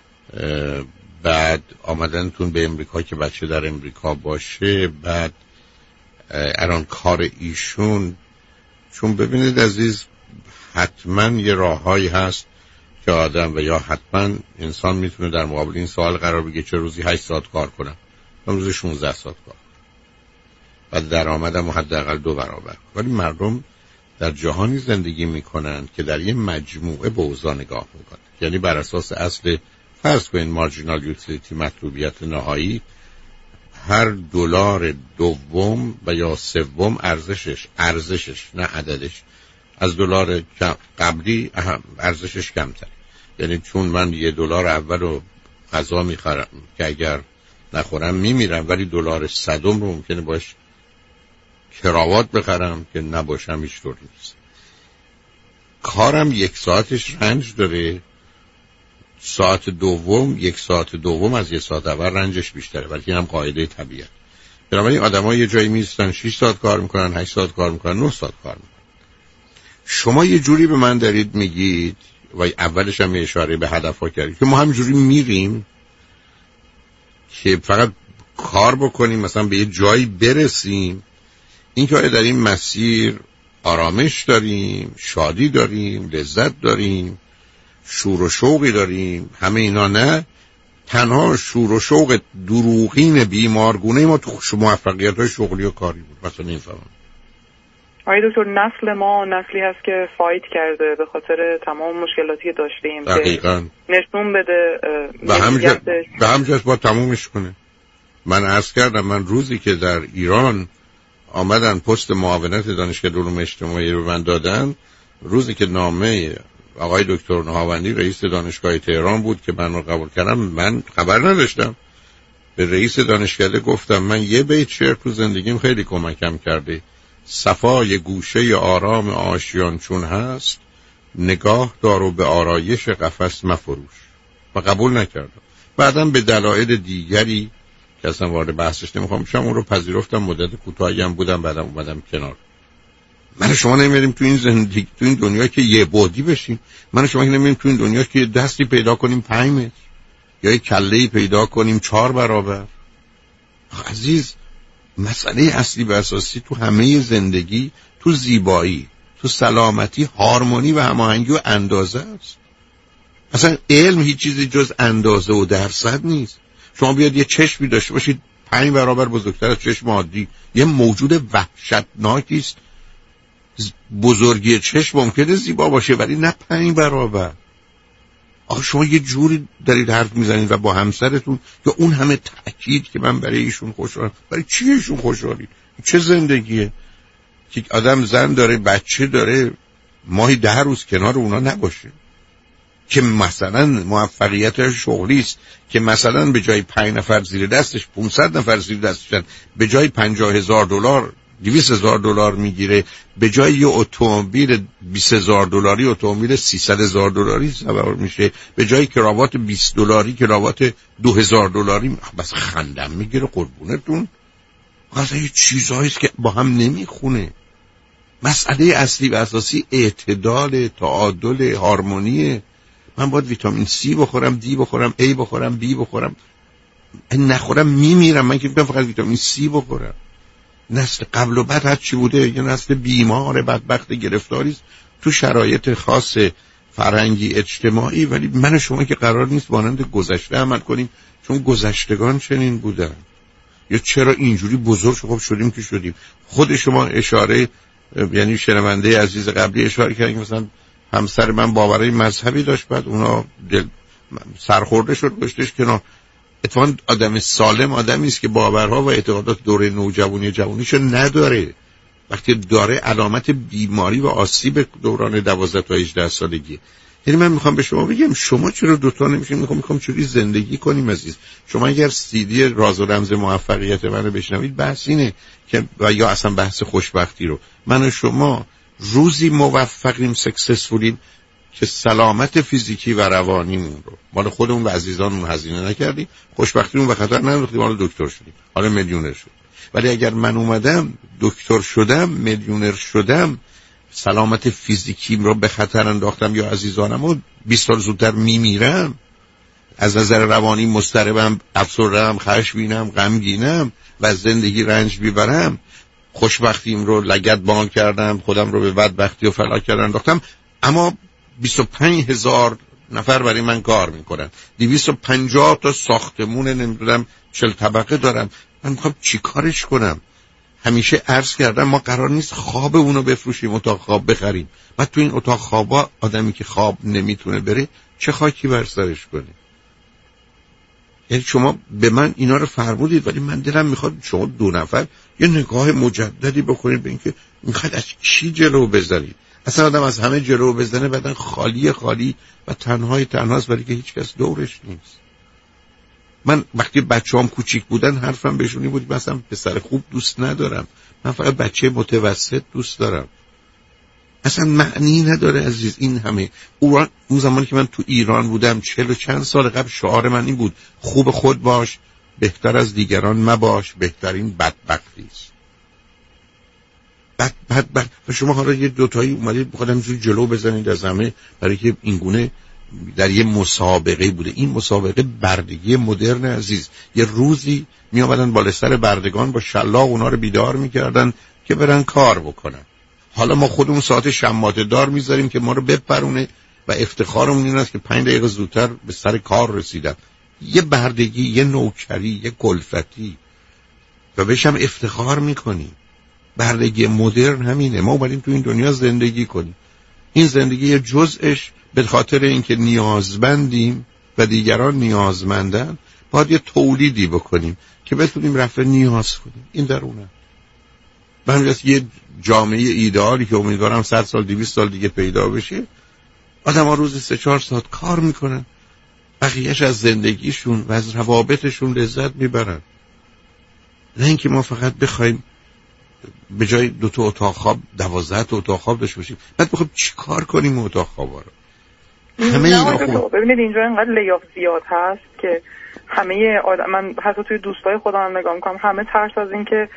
بعد آمدنتون به امریکا که بچه در امریکا باشه، بعد الان کار ایشون، چون ببینید عزیز، حتما یه راههایی هست که آدم و یا حتما انسان میتونه در مقابل این سوال قرار بگیره چه روزی 8 ساعت کار کنم، روزی 16 ساعت کار کنم و درآمدم حداقل 2 برابر. ولی مردم در جهانی زندگی میکنن که در یه مجموعه به اوضاع نگاه میکنن. یعنی بر اساس اصل فرض کنین مارجینال یوتیلیتی، مطلوبیت نهایی، هر دلار دوم و یا سوم ارزشش نه عددش از دلار قبلی ارزشش کمتره. یعنی چون من $1 اولو غذا میخورم که اگر نخورم میمیرم، ولی دلار صدم رو ممکنه باش کراوات بخرم که نباشم هیچ طوری نیست. کارم 1 ساعتش رنج داره، ساعت دوم 1 ساعت دوم از 1 ساعت اول رنجش بیشتره، ولی این هم قاعده طبیعت. بنابراین آدم‌ها یه جایی میستن 6 ساعت کار میکنن، 8 ساعت کار میکنن، 9 ساعت کار میکنن. شما یه جوری به من دارید میگید و اولش هم اشاره به هدف‌ها کردید که ما همینجوری میریم که فقط کار بکنیم، مثلا به یه جایی برسیم. این که در این مسیر آرامش داریم، شادی داریم، لذت داریم، شور و شوقی داریم، همه اینا نه. تنها شور و شوق دروغین بیمارگونه ما تو موفقیت‌های شغلی و کاری بود. مثلا نمی‌فهمم. آقای دکتر، نسل ما نسلی هست که فایت کرده به خاطر تمام مشکلاتی که داشتیم. دقیقاً. نشون بده به همجاست با تمومش کنه. من عرض کردم، من روزی که در ایران آمدن پست معاونت دانشکده علوم اجتماعی رو من دادن، روزی که نامه آقای دکتر نهاوندی رئیس دانشگاه تهران بود که من رو قبول کردم، من خبر نداشتم. به رئیس دانشکده گفتم من یه بیت شعر تو زندگیم خیلی کمکم کرده: صفای گوشه آرام آشیان چون هست، نگاه دارو به آرایش قفس مفروش. و قبول نکردم. بعدم به دلایل دیگری که اصلا وارد بحثش نمیخوام بشم اون رو پذیرفتم. مدت کوتاهی هم بودم، بعدم اومدم کنار. من شما نمیریم تو این زندگی، تو این دنیا که یه بعدی بشیم. من شما نمیریم تو این دنیا که دستی پیدا کنیم 5 متر یا یک کله‌ای پیدا کنیم 4 برابر. عزیز، مسئله اصلی و اساسی تو همه زندگی، تو زیبایی، تو سلامتی، هارمونی و هماهنگی و اندازه است. اصلا علم هیچ چیزی جز اندازه و درصد نیست. شما بیاد یه چشمی داشته باشید 5 برابر بزرگتر از چشم عادی، یه موجود وحشتناکی است. بزرگی چشم ممکنه زیبا باشه ولی نه 5 برابر. آخه شما یه جوری دارید حرف میزنید و با همسرتون که اون همه تأکید که من برای ایشون خوشحالم. برای چی ایشون خوشحالی؟ چه زندگیه که آدم زن داره، بچه داره، ماهی 10 روز کنار اونا نباشه؟ که مثلا موفقیت شغلی است که مثلا به جای 5 نفر زیر دستش 500 نفر زیر دستشن، به جای $50,000 $200,000 میگیره، به جای یه اتومبیل $20,000 اتومبیل $300,000 سوار میشه، به جای کراوات $20 کراوات $2,000. بس خندم میگیره قربونتون. اصلا یه چیزایی است که با هم نمیخونه. مسئله اصلی و اساسی اعتدال، تعادل، هارمونیه. من باید ویتامین C بخورم، D بخورم، A بخورم، B بخورم. نخورم میمیرم. من که فقط ویتامین C بخورم. نسل قبل و بعد هر چی بوده یه نسل بیمار بدبخت گرفتاری است تو شرایط خاص فرهنگی اجتماعی. ولی من و شما که قرار نیست مانند گذشته عمل کنیم، چون گذشتگان چنین بودن. یا چرا اینجوری بزرگ شدیم که شدیم. خود شما اشاره، یعنی شنونده عزیز قبلی اشاره کردن مثلا همسر من باورهای مذهبی داشت، بعد اونا سرخورده شد گشتش کنار. اتفاقا آدم سالم آدمی است که باورها و اعتقادات دوره نوجوانی جوانیشو نداره. وقتی داره علامت بیماری و آسیب دوران 12 تا 18 سالگی. یعنی من میخوام به شما بگم شما چرا دوتا نمیشین؟ میخوام چوری زندگی کنیم عزیز. شما اگر CD راز و رمز موفقیت منو بشنوید بحث اینه که و یا اصلا بحث خوشبختی رو من و شما روزی موفقیم، سکسسفولیم که سلامت فیزیکی و روانیمون رو مال خودمون و عزیزانمون هزینه نکردیم، خوشبختیمون به خطر ننداختیم، حالا دکتر شدیم، حالا میلیونر شدیم. ولی اگر من اومدم دکتر شدم، میلیونر شدم، سلامت فیزیکیم رو به خطر انداختم یا عزیزانم رو 20 سال زودتر میمیرم، از نظر روانی مضطربم، افسرده‌ام، خشمگینم، غمگینم و از زندگی رنج میبرم، خوشبختیم رو لگد بان کردم، خودم رو به بدبختی و فلاک کردن انداختم، اما 25,000 نفر برای من کار میکنن، 250 تا ساختمون نمیدونم 40 طبقه دارم، من میخوام چی کارش کنم؟ همیشه عرض کردم ما قرار نیست خواب اونو بفروشیم، اتاق خواب بخریم. بعد تو این اتاق خوابا آدمی که خواب نمیتونه بره چه خاکی بر سرش کنه؟ یعنی شما به من اینا رو فرمودید ولی من دلم میخواد شما دو نفر یه نگاه مجددی بکنید به اینکه میخواد از چی جلو بزنید. اصلا آدم از همه جلو بزنه بعدن خالی و تنهاست ولی که هیچ کس دورش نیست. من وقتی بچه‌ام کوچیک بودن حرفم بهشون این بود مثلا پسر خوب دوست ندارم، من فقط بچه متوسط دوست دارم. اصلا معنی نداره عزیز این همه. اون زمانی که من تو ایران بودم 40 و چند سال قبل شعار من این بود خوب خود باش، بهتر از دیگران مباش، بهترین بدبختی است. و شما حالا یه دوتایی اومدید بخواد همینجوری جلو بزنید از همه برای که اینگونه در یه مسابقه بوده. این مسابقه بردگی مدرن عزیز. یه روزی می آمدن بالا سر بردگان با شلاق اونا رو بیدار میکردن که برن کار بکنن. حالا ما خودمون ساعت شماته دار میذاریم که ما رو بپرونه و افتخارمون این است که 5 دقیقه زودتر به سر کار رسیدم. یه بردگی، یه نوکری، یه کلفتی و بهش هم افتخار میکنیم. بردگی مدرن همینه. ما اومدیم تو این دنیا زندگی کنیم. این زندگی یه جزءش به خاطر اینکه نیازمندیم و دیگران نیازمندن باید یه تولیدی بکنیم که بتونیم رفع نیاز کنیم. این درونه. من یه جامعه ایدئالی که امیدوارم 100 سال 200 سال دیگه پیدا بشه، آدم ها روزی 3-4 ساعت کار میکنن، بقیهش از زندگیشون و از روابطشون لذت میبرن. نه اینکه ما فقط بخوایم به جای 2 تا اتاق خواب 12 تا اتاق خواب داشته باشیم. بعد بخوام چیکار کنیم اتاق خوابا رو؟ همه اینا خوب. ببینید اینجا اینقدر لیاف زیاد هست که همه من حتی توی دوستای خودم نگاه میکنم همه ترس از این که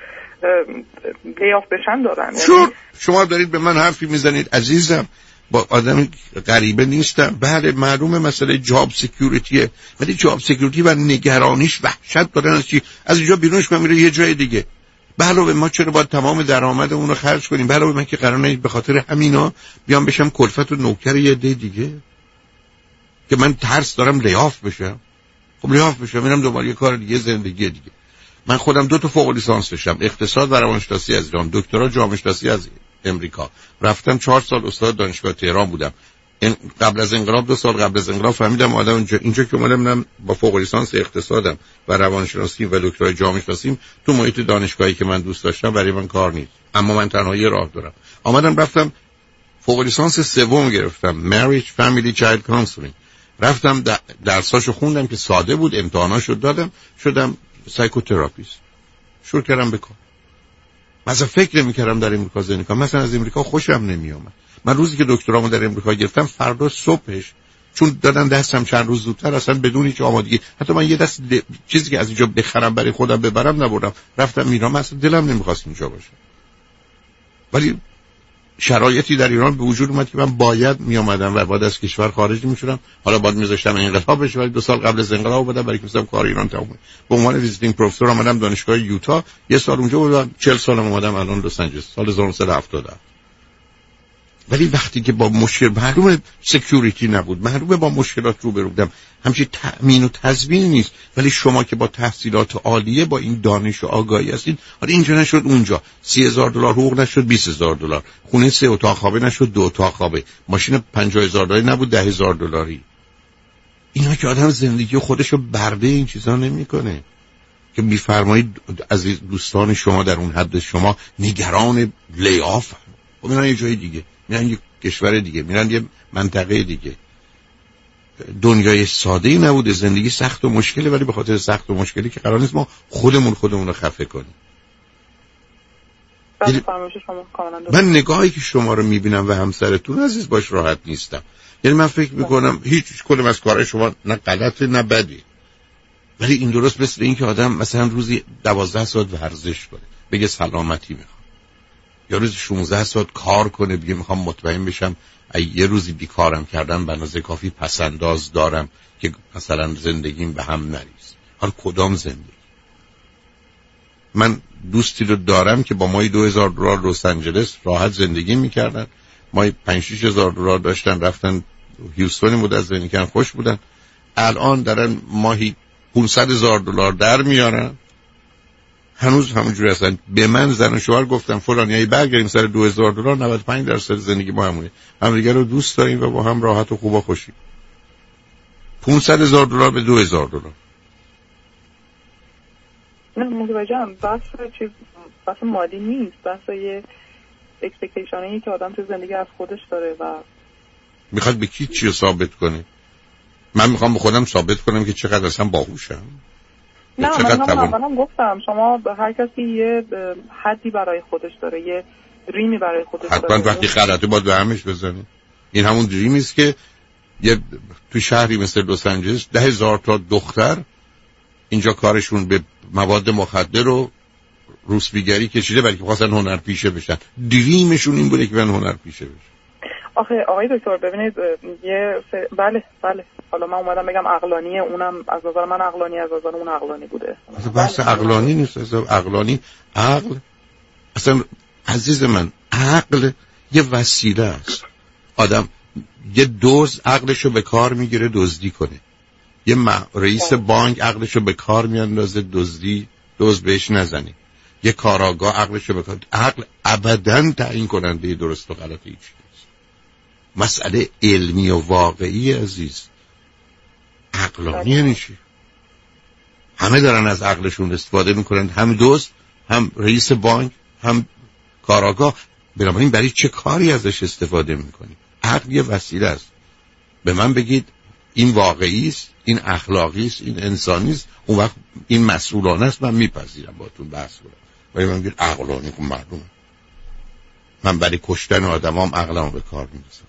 لیاف بشن دارن. شما دارید به من حرفی میزنید عزیزم، با آدم غریبه نیستم. بله معلومه مسئله جاب سکیوریتیه، ولی جاب سکیوریتی و نگرانیش وحشت دارن از چی؟ از اینجا بیرونش میره یه جای دیگه. علاوه ما چرا باید تمام درآمدمون رو خرج کنیم؟ علاوه من که قرار نیست به خاطر همینا بیام بشم کلفت و نوکر یه عده دیگه که من ترس دارم لیاف بشم. خب لیاف بشم میرم دوباره یه کار دیگه، زندگی دیگه. من خودم 2 تا فوق لیسانس داشتم، اقتصاد و روانشناسی از ایران، دکترا جامعه شناسی از امریکا. رفتم 4 سال استاد دانشگاه تهران بودم. قبل از انقلاب 2 سال قبل از انقلاب فهمیدم آدم اینجا که اومدم با فوق لیسانس اقتصادم و روانشناسی و دکترای جامعه شناسی تو محیط دانشگاهی که من دوست داشتم برای من کار نیست. اما من تنها یه راه دارم. آمدم رفتم فوق لیسانس سوم گرفتم، Marriage Family Child Counseling. رفتم درساشو خوندم که ساده بود، امتحاناشو دادم، شدم سایکوتراپیست. شروع کردم به کار. مثلا فکر نمی‌کردم در امریکا زندگی کنم. مثلا از امریکا خوشم نمی‌آمد. من روزی که دکترامو در امریکا گرفتم فردا صبحش چون دادن دستم چند روز زودتر اصلا بدون هیچ آمادگی، حتی من یه دست چیزی که از اینجا بخرم برای خودم ببرم نبردم، رفتم ایران. اصلا دلم نمی‌خواست اینجا باشم، ولی شرایطی در ایران به وجود اومد که من باید میآمدم و بعد از کشور خارج میشدم. حالا باید میذاشتم انقلاب بشه، ولی 2 سال قبل از انقلاب اومدم برای که کار ایران تموم. به عنوان ویزیتینگ پروفسور اومدم دانشگاه یوتا، یه سال اونجا بودم. 40 سالم اومدم الان لس آنجلس، سال 1970. ولی وقتی که با مشکل معلومه سکیوریتی نبود، معلومه با مشکلات روبرو بودم، همچین تأمین و تضمین نیست. ولی شما که با تحصیلات عالیه با این دانش و آگاهی هستید، آره اینجا نشد اونجا، $30,000 حقوق نشد $20,000، خونه 3 اتاق خوابه نشد 2 اتاق خوابه، ماشین $50,000 نبود $10,000. اینا که آدم زندگی خودشو برده این چیزا نمیکنه که میفرمایید از دوستان شما در اون حد شما نگران لیاف، خب اینا یه جای دیگه، میرن یه کشور دیگه، میرن یه منطقه دیگه. دنیای ساده‌ای نبوده، زندگی سخت و مشکله، ولی به خاطر سخت و مشکلی که قرار نیست ما خودمون رو خفه کنیم. من نگاهی که شما رو میبینم و همسرتون عزیز باش راحت نیستم. یعنی من فکر میکنم هیچ کدوم از کارهای شما نه غلطه نه بدی، ولی این درست مثل این که آدم مثلا روزی 12 ساعت ورزش کنه بگه سلامتی میخوام، یا روزی 16 ساعت کار کنه بگه میخوام مطمئن بشم یه روزی بیکارم کردم به اندازه کافی پسنداز دارم که مثلا زندگیم به هم نریزه. حالا کدام زندگی؟ من دوستی رو دارم که با مایی $2000 لس آنجلس راحت زندگی میکردن، مایی $5,000-6,000 داشتن، رفتن هیوستون مدت زندگی کردن، خوش بودن. الان دارن ماهی $500,000 در میارن، هنوز همونجوری هستن. به من زن و شوهر گفتم فلان یعنی برگردیم سر $2,000 95% زندگی ما همونه، هم دیگه رو دوست داریم و با هم راحت و خوب و خوشیم. $500,000 به $2,000. نه متوجهم، بحث مالی نیست، بحث یه اکسپکتیشنی که آدم تو زندگی از خودش داره و میخواد به کی چی رو ثابت کنه. من میخوام به خودم ثابت کنم که چقدر اصلا باهوشم. نه من هم گفتم شما به هر کسی یه حدی برای خودش داره، یه دریمی برای خودش داره. حتما وقتی خرطه باید به همش بزنه. این همون دریمی است که یه تو شهری مثل لس آنجلس 10,000 تا دختر اینجا کارشون به مواد مخدر و روسبیگری کشیده برای که خواستن هنرپیشه بشن. دریمشون این بوده که من هنرپیشه بشن. آخه آقای دکتر ببینید بله حالا من اومدم بگم عقلانیه، اونم از نظر من عقلانی، از نظر اون عقلانی بوده. اصلا بحث عقلانی نیست، اصلا عقلانی عقل اصلا عزیز من عقل یه وسیله است. آدم یه دوز عقلشو به کار میگیره دزدی کنه، یه رئیس بانک عقلشو به کار میاندازه دوز بهش نزنه، یه کاراگاه عقلشو به کار. عقل ابداً تعیین کننده درست و غلط هیچ نیست. مسئله علمی و واقعی عزیز. عقلانی یعنی چی؟ همه دارن از عقلشون استفاده میکنن، هم دوست، هم رئیس بانک، هم کاراگاه. بنابراین برای چه کاری ازش استفاده میکنی؟ عقل یه وسیله است. به من بگید این واقعی است، این اخلاقی است، این انسانی است، اون وقت این مسئولانه است، من میپذیرم باهاتون بحث کنم. ولی من میگم عقلانی که معلومه من برای کشتن آدمام عقلمو به کار میندازم.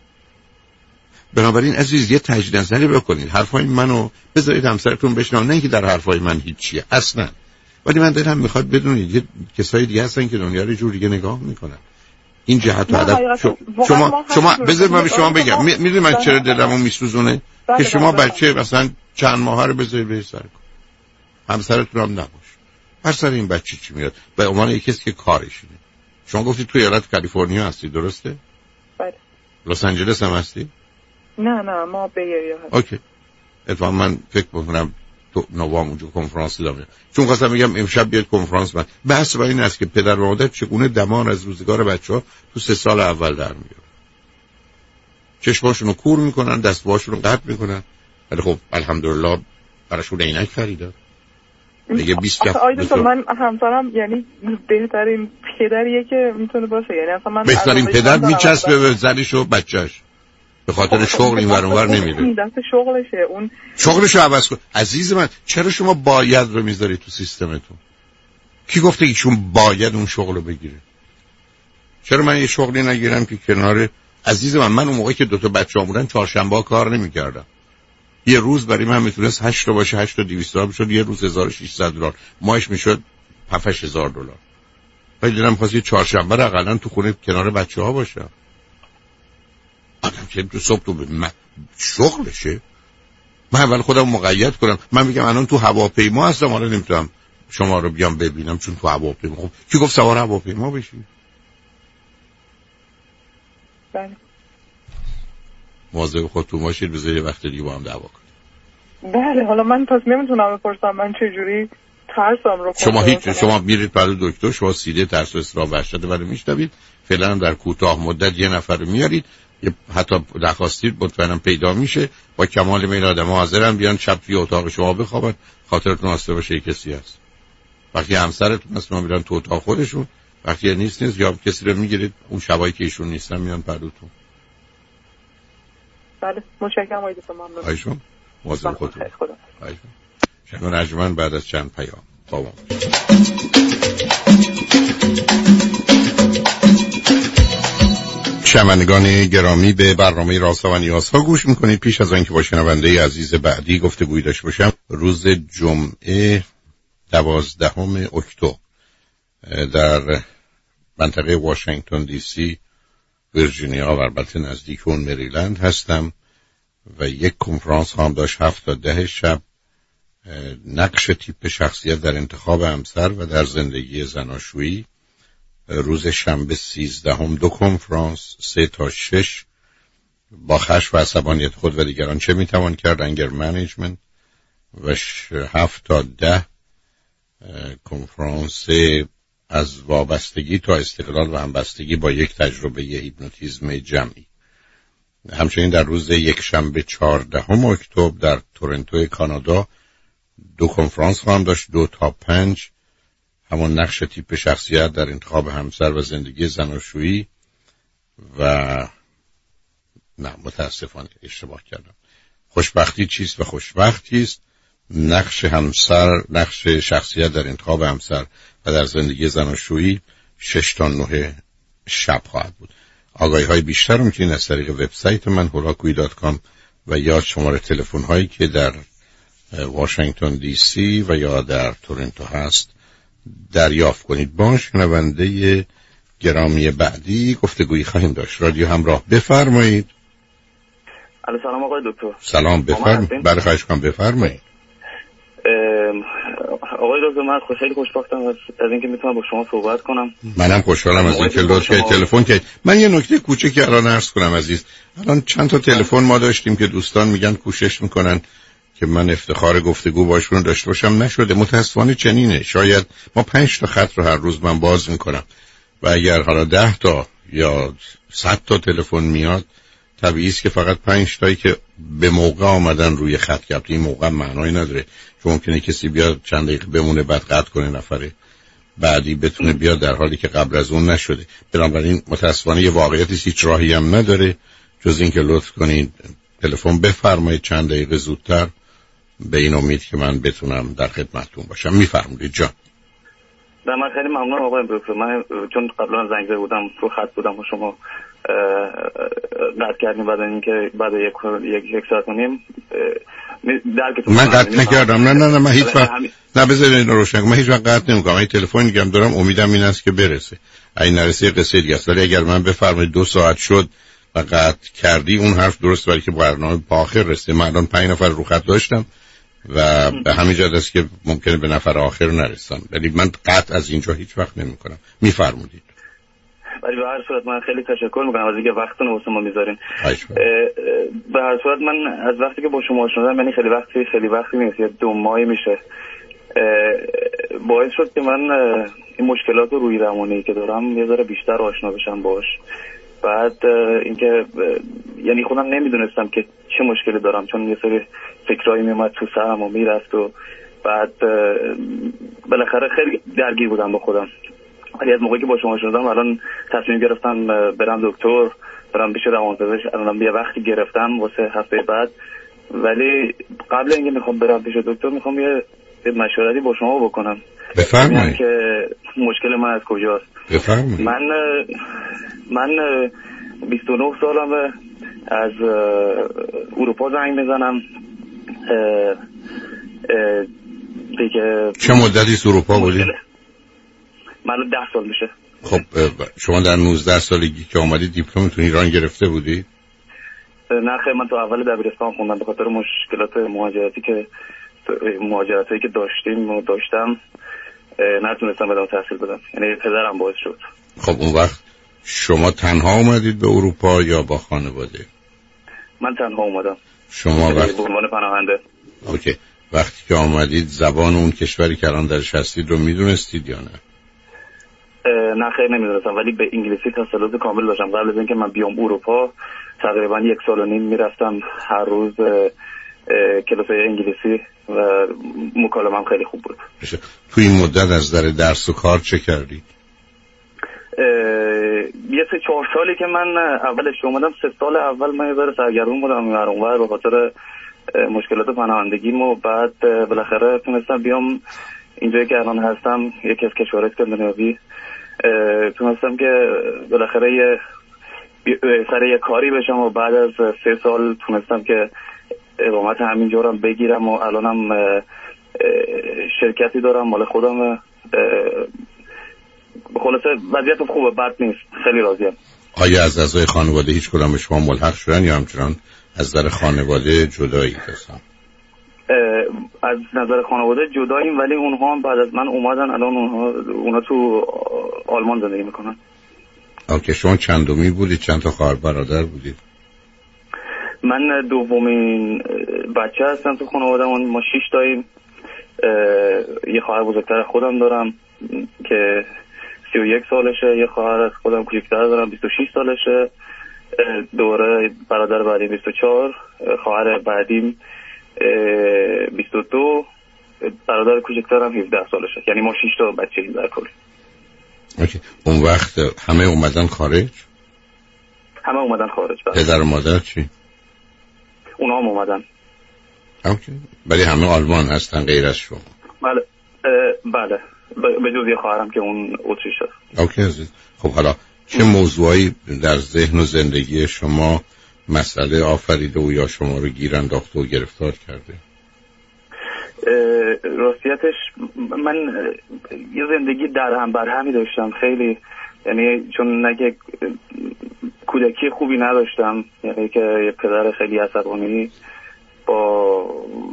بنابراین عزیز یه تجدید نظری بکنید، حرفای منو بذارید همسرتون بشنوه، نه اینکه در حرفای من هیچیه اصلا، ولی من دلم میخواد بدونید یه کسای دیگه هستن که دنیا رو جور دیگه نگاه میکنن. این جهت و هدف شما بذارید من به شما بگم، میدونید من چرا دلمو میسوزونه که شما بچه مثلا چند ماهه رو بذارید بهش سر کن، همسرتون هم نباش. هر سر این بچه چی میاد به عنوان یک کسی که کارش اینه. شما گفتید توی ایالت کالیفرنیا هستی درسته؟ بله. لس آنجلس هم هستی؟ نه ما به ایریا هستم. اوکی. اتفاقا من فکر می‌کنم تو نوام اونجا کنفرانسی دارم، چون خواستم بگم امشب بیاد کنفرانس. من بحث این است که پدر و مادر چگونه دمان از روزگار بچه‌ها تو 3 سال اول در میاره. چشماشونو کور میکنن، دستباشون رو قطع میکنن، ولی خب الحمدلله براشون عینک خریدن. دیگه 20 تا من همسرم یعنی بهترین پدریه که میتونه باشه، یعنی اصلا من بهترین پدر میچسبه به زنش و بچه‌ش، به خاطر شغل این ور اونور نمیره. دست شغلشه، اون شغلشو عوض کن. عزیز من چرا شما باید رو میذاری تو سیستمتون؟ کی گفته ایشون باید اون شغلو بگیره؟ چرا من یه شغلی نگیرم که کنار عزیز من اون موقعی که 2 تا بچه‌ام بودن چهارشنبه کار نمی‌کردم. یه روز برای من میتونست 8 تا باشه، 8 تا $200 میشد، یه روز $1,600، ماهش میشد $7,000. ولی دلم خواست یه چهارشنبه حداقل تو خونه کنار بچه‌ها باشم. آدم که تو صبح تو شغلشه. من اول خودم مقید کنم. من میگم الان تو هواپیما هستم، حالا نمیتونم شما رو بیام ببینم چون تو هواپیما. خب کی گفت سوار هواپیما بشی؟ بله. مواظب خودتون باشید، بذارید وقت دیگه با هم دعوا کنیم. بله حالا من پس نمیتونم بپرسم من چه جوری ترسم رو شما میرید برای دکتر، شما سیده ترس و اضطراب وحشت رو میشنوید، فعلا در کوتاه مدت یه نفر رو میارید، حتی درخواستید مطمئنم پیدا میشه، با کمال میل آدم‌ها حاضرن بیان شب توی اتاق شما بخوابن، خاطرتون واسه باشه کسی هست. وقتی همسرتون هست میرن تو اتاق خودشون، وقتی نیست یا کسی رو میگیرید اون شبایی که ایشون نیستن میان پردوتون. بله متشکرم آقای دکتر. ممنون. خواهشون موضوع خودتون. خدا. شنون رجمن بعد از چند پیام با ما. شنوندگان گرامی به برنامه رازها و نیازها گوش میکنید. پیش از آنکه با شنونده عزیز بعدی گفتگوی داشته باشم، روز جمعه 12 اکتبر در منطقه واشنگتن دی سی، ویرجینیا و البته نزدیک اون مریلند هستم و یک کنفرانس هم داشت 7 تا 10 شب، نقش تیپ شخصیت در انتخاب همسر و در زندگی زناشویی. روز شنبه 13 2 کنفرانس 3 تا 6 با خشم و عصبانیت خود و دیگران چه میتوان کرد، انگر منیجمنت. و 7 تا 10 کنفرانس از وابستگی تا استقلال و همبستگی با یک تجربه هیپنوتیزم جمعی. همچنین در روز یک شنبه 14 اکتبر در تورنتو کانادا 2 کنفرانس خواهم داشت، 2 تا 5 همون نقش تیپ شخصیت در انتخاب همسر و زندگی زناشویی. و نه متاسفانه اشتباه کردم، خوشبختی چیست و خوشبختی است. نقش همسر، نقش شخصیت در انتخاب همسر و در زندگی زناشویی 6 تا 9 شب خواهد بود. آگاهی‌های بیشتر رو میتونید از طریق وبسایت من holakuyi.com و یا شماره تلفن هایی که در واشنگتن دی سی و یا در تورنتو هست دریافت کنید. با شنونده گرامی بعدی گفتگویی خواهیم داشت. رادیو همراه، بفرمایید. سلام آقای دکتر. سلام، بفرمایید. برای خواهش کنم بفرمایید. آقای دکتر من خیلی خوشبختم از اینکه میتونم با شما صحبت کنم. منم خوشحالم از اینکه لطف کردید تلفن کردید. من یه نکته کوچیکی الان عرض کنم عزیز. الان چند تا تلفن ما داشتیم که دوستان میگن کوشش میکنن که من افتخار گفتگو باشون داشته باشم، نشده. متاسفانه چنینه. شاید ما 5 تا خط رو هر روز من باز میکنم و اگر حالا 10 تا یا 100 تا تلفن میاد، طبیعی است که فقط 5 تایی که به موقع آمدن روی خط گرفت. این موقع معنایی نداره، چون ممکنه کسی بیاد چند دقیقه بمونه بعد قطع کنه، نفره بعدی بتونه بیاد در حالی که قبل از اون نشده. بنابراین متاسفانه یه واقعیتی هیچ راهی هم نداره جز این که لطف کنید تلفن بفرمایید چند دقیقه زودتر، به این امید که من بتونم در خدمتتون باشم. میفرمایید جان. من خیلی ممنون آقای دکتر. من چون قبلا زنگ زده بودم تو خط بودم و شما قطع کردیم بعد اینکه بعد یک ساعت و نیم من قطع نکردم. نه من هیچ وقت نه بذارید اینو روشن کنم. من هیچ وقت قطع نمی‌کنم. این تلفن میگم دارم، امیدم این است که برسه. اگه نرسه قصه دیگه است. ولی اگر من بفرمایید 2 ساعت شد و قطع کردی، اون حرف درست، ولی که برنامه با آخر رسید. من الان 5 نفر رو خط داشتم و به همین جهت است که ممکنه به نفر آخر نرسم. ولی من قطع از اینجا هیچ وقت نمی‌کنم. میفرمایید. ولی به هر صورت من خیلی تشکر میکنم از اینکه وقتتون واسه ما میذارین. به هر صورت من از وقتی که با شما شدم، یعنی خیلی وقتی نیست، یه 2 ماه میشه، باعث شد که من این مشکلات روی روانی که دارم یه ذره بیشتر آشنا بشم باش. بعد اینکه یعنی خودم نمیدونستم که چه مشکلی دارم، چون یه سری فکرایی میومد تو سرم و میرفت و بعد بالاخره خیلی درگیر بودم با خودم. ولی از موقعی که با شما شدم الان تصمیم گرفتم برم دکتر، برم پیش روانپزشک. الان یه وقتی گرفتم واسه هفته بعد، ولی قبل اینکه میخوام برم پیش دکتر میخوام یه مشورتی با شما بکنم. بفرمایید که مشکل من از کجاست. بفرمایید. من 29 سالمه، از اروپا زنگ میزنم دیگه. چه مدتی اروپا بودی؟ من 10 سال میشه. خب شما در 19 سالگی که آمدید دیپلمتون ایران گرفته بودی؟ نه خیلی، من تو اول دبیرستان خوندم. به خاطر مشکلات مهاجرتی که داشتم نتونستم بدم تحصیل بدم، یعنی پدرم باعث شد. خب اون وقت شما تنها اومدید به اروپا یا با خانواده؟ من تنها اومدم. شما به عنوان پناهنده. اوکی. وقتی که آمدید زبان اون کشوری که الان درش هستید رو میدونستید یا نه؟ نه خیلی نمیدونستم، ولی به انگلیسی تسلط کامل داشتم. قبل از اینکه من بیام اروپا تقریبا 1 سال و نیم میرفتم هر روز کلاس انگلیسی و مکالمه‌ام خیلی خوب بود. تو این مدت از در درس و کار چه کردید؟ یه 3-4 سالی که من اولش اومدم، 3 سال اول من یه ذره سرگردون بودم اونور به خاطر مشکلات پناهندگیم و بعد بالاخره تونستم بیام اینجایی که الان هستم، یکی از کشورهای اسکاندیناوی. تونستم که بالاخره سر یه کاری بشم و بعد از 3 سال تونستم که اقامت همینجورم بگیرم و الانم شرکتی دارم مال خودم. خلاصه وضعیت خوبه، بد نیست، خیلی راضیم. آیا از اعضای خانواده هیچ کدام به شما ملحق شدن یا همچنان از نظر خانواده جدایی هستن؟ از نظر خانواده جداییم، ولی اونها هم بعد از من اومدن، الان اونا تو آلمان زندگی میکنن. اوکی. شما چندمی بودید؟ چند تا خواهر برادر بودید؟ من دومین بچه هستم تو خانواده‌مون، ما 6 تاییم. یه خواهر بزرگتر خودم دارم که 31 سالشه، یه خواهر از خودم کوچیک‌تر دارم 26 سالشه، دوره برادر بعدی 24، خواهر بعدیم 22، برادر کوچکترم 17 سالشه. یعنی ما 6 تا بچه ایم در کل. اوکی. اون وقت همه اومدن خارج؟ همه اومدن خارج. پدر و مادر چی؟ اونا هم اومدن. اوکی. ولی همه آلمان هستن غیر از شما؟ بله بله، به جز یه خواهرم که اون اتریش هست. اوکی عزیز. خب حالا چه موضوعی در ذهن و زندگی شما مسئله آفریده و یا شما رو گیر انداخته و گرفتار کرده؟ راستیتش من یه زندگی در هم بر همی داشتم خیلی، یعنی چون نگه کودکی خوبی نداشتم، یعنی که یه پدر خیلی عصبانی با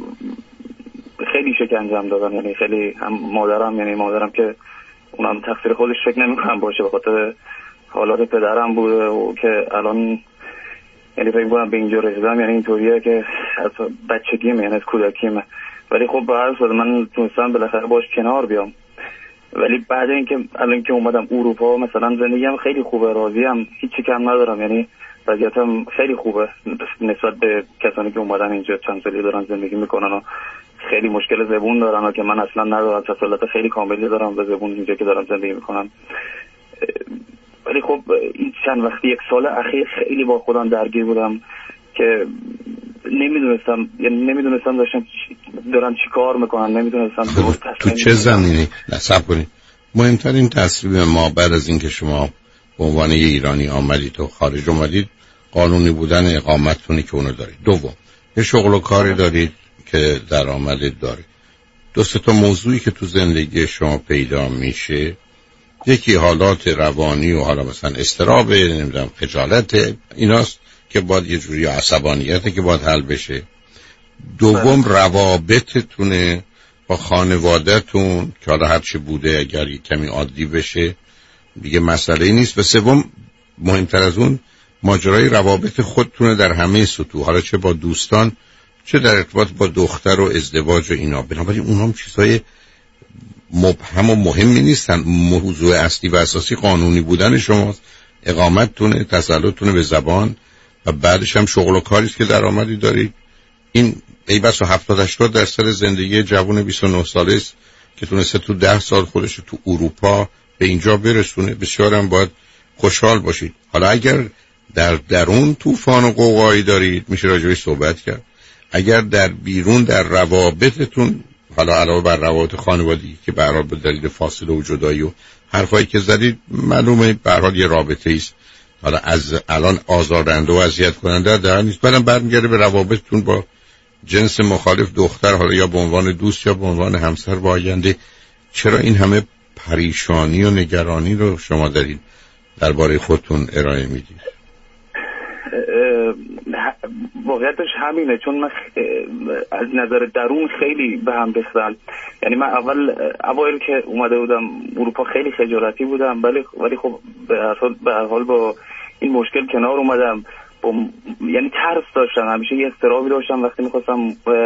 خیلی شکنجم دادن، یعنی خیلی هم مادرم که اونم تقصیر خودش فکر نمی‌کنم باشه، به خاطر حالات پدرم بوده و که الان یعنی فکر می‌کنم به اینجا رسیدم، یعنی اینطوریه که از بچگیم، یعنی از کودکیم. ولی خب به هر صورت من تونستم بالاخره باش کنار بیام. ولی بعد اینکه الان که اومدم اروپا مثلا زندگیم خیلی خوبه، راضیم، هیچی کم ندارم، یعنی وضعیتم خیلی خوبه نسبت به کسانی که اومدن اینجا چند سالی دارن زندگی میکنن و خیلی مشکل زبون دارن و که من اصلا ندارم، تسلط خیلی کاملی دارم به زبون اینجا که دارم زندگی میکنم. ولی خب این چند وقتی 1 سال اخیر خیلی با خودم درگیر بودم که نمیدونستم دارن چی کار میکنن، نمیدونستم تو چه زمینی نصب کنید. مهمترین تصویب ما بعد از اینکه شما به عنوان یه ایرانی آمدید تو خارج اومدید، قانونی بودن اقامتتونی که اونو دارید. دوم، یه شغل و کاری دارید که درآمد داره. 2-3 تا موضوعی که تو زندگی شما پیدا میشه، یکی حالات روانی و حالا مثلا اضطراب، نمیدونم خجالت، ایناست که باید یه جوری عصبانیته که باید حل بشه. دوم روابطتونه با خانواده‌تون که حالا هرچی بوده اگر یه کمی عادی بشه دیگه مسئله نیست. و سوم مهمتر از اون ماجرای روابط خودتونه در همه سطوح، حالا چه با دوستان چه در ارتباط با دختر و ازدواج و اینا. بنابراین اونام چیزای مبهم و مهمی نیستن. موضوع اصلی و اساسی قانونی بودن شماست، اقامتتونه، تسلطتونه به زبان و بعدش هم شغل و کاری است که درآمدی دارید. این ای بس 70-80% زندگی جوان 29 ساله است که تونسته تو 10 سال خودش تو اروپا به اینجا برسونه. بسیار هم باید خوشحال باشید. حالا اگر در درون طوفان و قوقایی دارید میشه راجعش صحبت کرد. اگر در بیرون در روابطتون، حالا علاوه بر روابط خانوادگی که به هر حال به دلیل فاصله و جدایی و حرفایی که زدید معلومه به هر حال یه رابطه‌ای است، حالا از الان آزارنده و اذیت کننده در نیست، بعدم برمیگرده به روابطتون با جنس مخالف، دختر، حالا یا به عنوان دوست یا به عنوان همسر با آینده. چرا این همه پریشانی و نگرانی رو شما دارید درباره خودتون ارائه میدید؟ واقعیتش همینه، چون من از نظر درون خیلی به هم ریختم. یعنی من اوایل که اومده بودم اروپا خیلی خجالتی بودم، ولی خب به هر حال با این مشکل کنار اومدم. یعنی ترس داشتم، همیشه یه اضطرابی داشتم وقتی میخواستم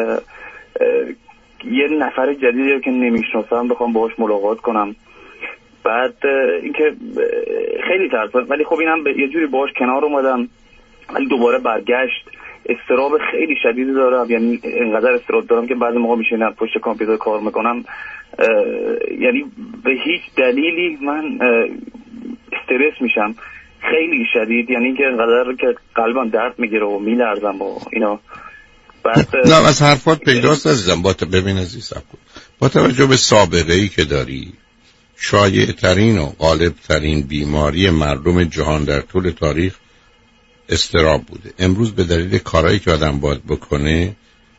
یه نفر جدیدی رو که نمیشناسم بخوام باهاش ملاقات کنم. بعد اینکه خیلی ترس، ولی خب اینم یه جوری باهاش کنار اومدم. ولی دوباره برگشت، اضطراب خیلی شدیدی دارم، یعنی اینقدر اضطراب دارم که بعضی موقع میشینم پشت کامپیوتر کار میکنم، یعنی به هیچ دلیلی من استرس میشم خیلی شدید، یعنی که انقدر که قلبم درد میگیره و میلرزم و اینا. بعد نه از حرفات پیداست عزیزم. ببین عزیزم، با توجه به سابقه‌ای که داری، شایع ترین و غالب ترین بیماری مردم جهان در طول تاریخ اضطراب بوده. امروز به دلیل کارهایی که آدم باید بکنه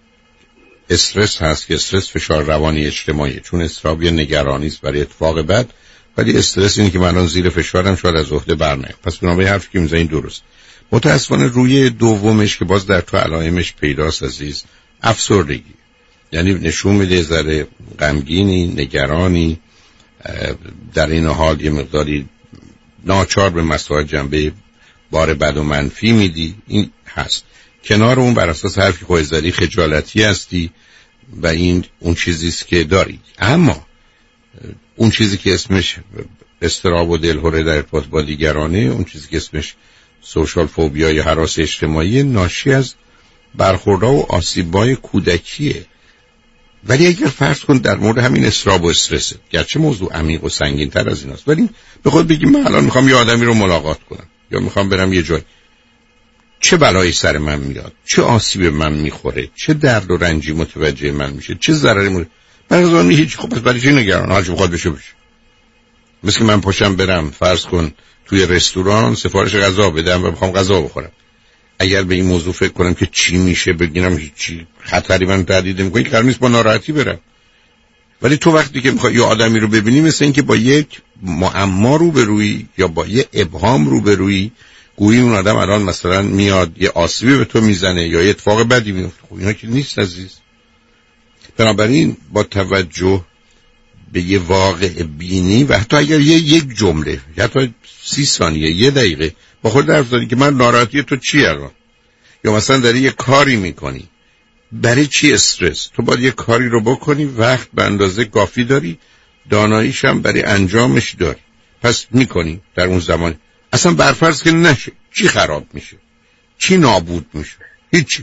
استرس هست که استرس فشار روانی اجتماعی، چون اضطراب یه نگرانی است برای اتفاق بد، ولی استرس اینه که من الان زیر فشارم شاید از عهده برنه. پس بنابراین حرفی که میزنین درست. متاسفانه روی دومش که باز در تو علائمش پیداست عزیز، افسردگی، یعنی نشون میده ذره غمگینی، نگرانی، در این حال یه مقداری ناچار به مسائل جنبه بار بد و منفی میدی. این هست. کنار اون بر اساس حرفی خودت زدی خجالتی هستی و این اون چیزیست که داری. اما اون چیزی که اسمش اضطراب و دلهره در ارتباط با دیگرانه، اون چیزی که اسمش سوشال فوبیا یا هراس اجتماعی، ناشی از برخوردها و آسیب‌های کودکیه. ولی اگر فرض کن در مورد همین اضطراب و استرس، گرچه موضوع عمیق و سنگین‌تر از ایناست، ولی به خود بگی من الان میخوام یه آدمی رو ملاقات کنم یا میخوام برم یه جای، چه بلایی سر من میاد، چه آسیب من میخوره، چه درد و رنجی متوجه من میشه، چه ضرری من از اون هیچ. خب پس برای چی نگران؟ هرچی بخواد بشه. مثل من پاشم برم فرض کن توی رستوران سفارش غذا بدم و بخوام غذا بخورم، اگر به این موضوع فکر کنم که چی میشه بگیرم، هیچی خطری من تهدید نمیکنه، قرار نیست با ناراحتی برم. ولی تو وقتی که میخوای یه آدمی رو ببینی، مثل این که با یک معما روبرویی یا با یه ابهام روبرویی، گویی اون آدم الان مثلا میاد یه آسیبی به تو میزنه یا یه اتفاق بدی میفته. خب اینا که نیست عزیز. بنابراین با توجه به یه واقع بینی و حتی اگر یک جمله، حتی 30 ثانیه، 1 دقیقه با خود حرف زدی که من ناراحتی تو چی الان، یا مثلا داری یه کاری میکنی، برای چی استرس؟ تو باید یه کاری رو بکنی، وقت به اندازه کافی داری، داناییش هم برای انجامش داری، پس میکنی در اون زمان. اصلا برفرض که نشه، چی خراب میشه؟ چی نابود میشه؟ هیچی.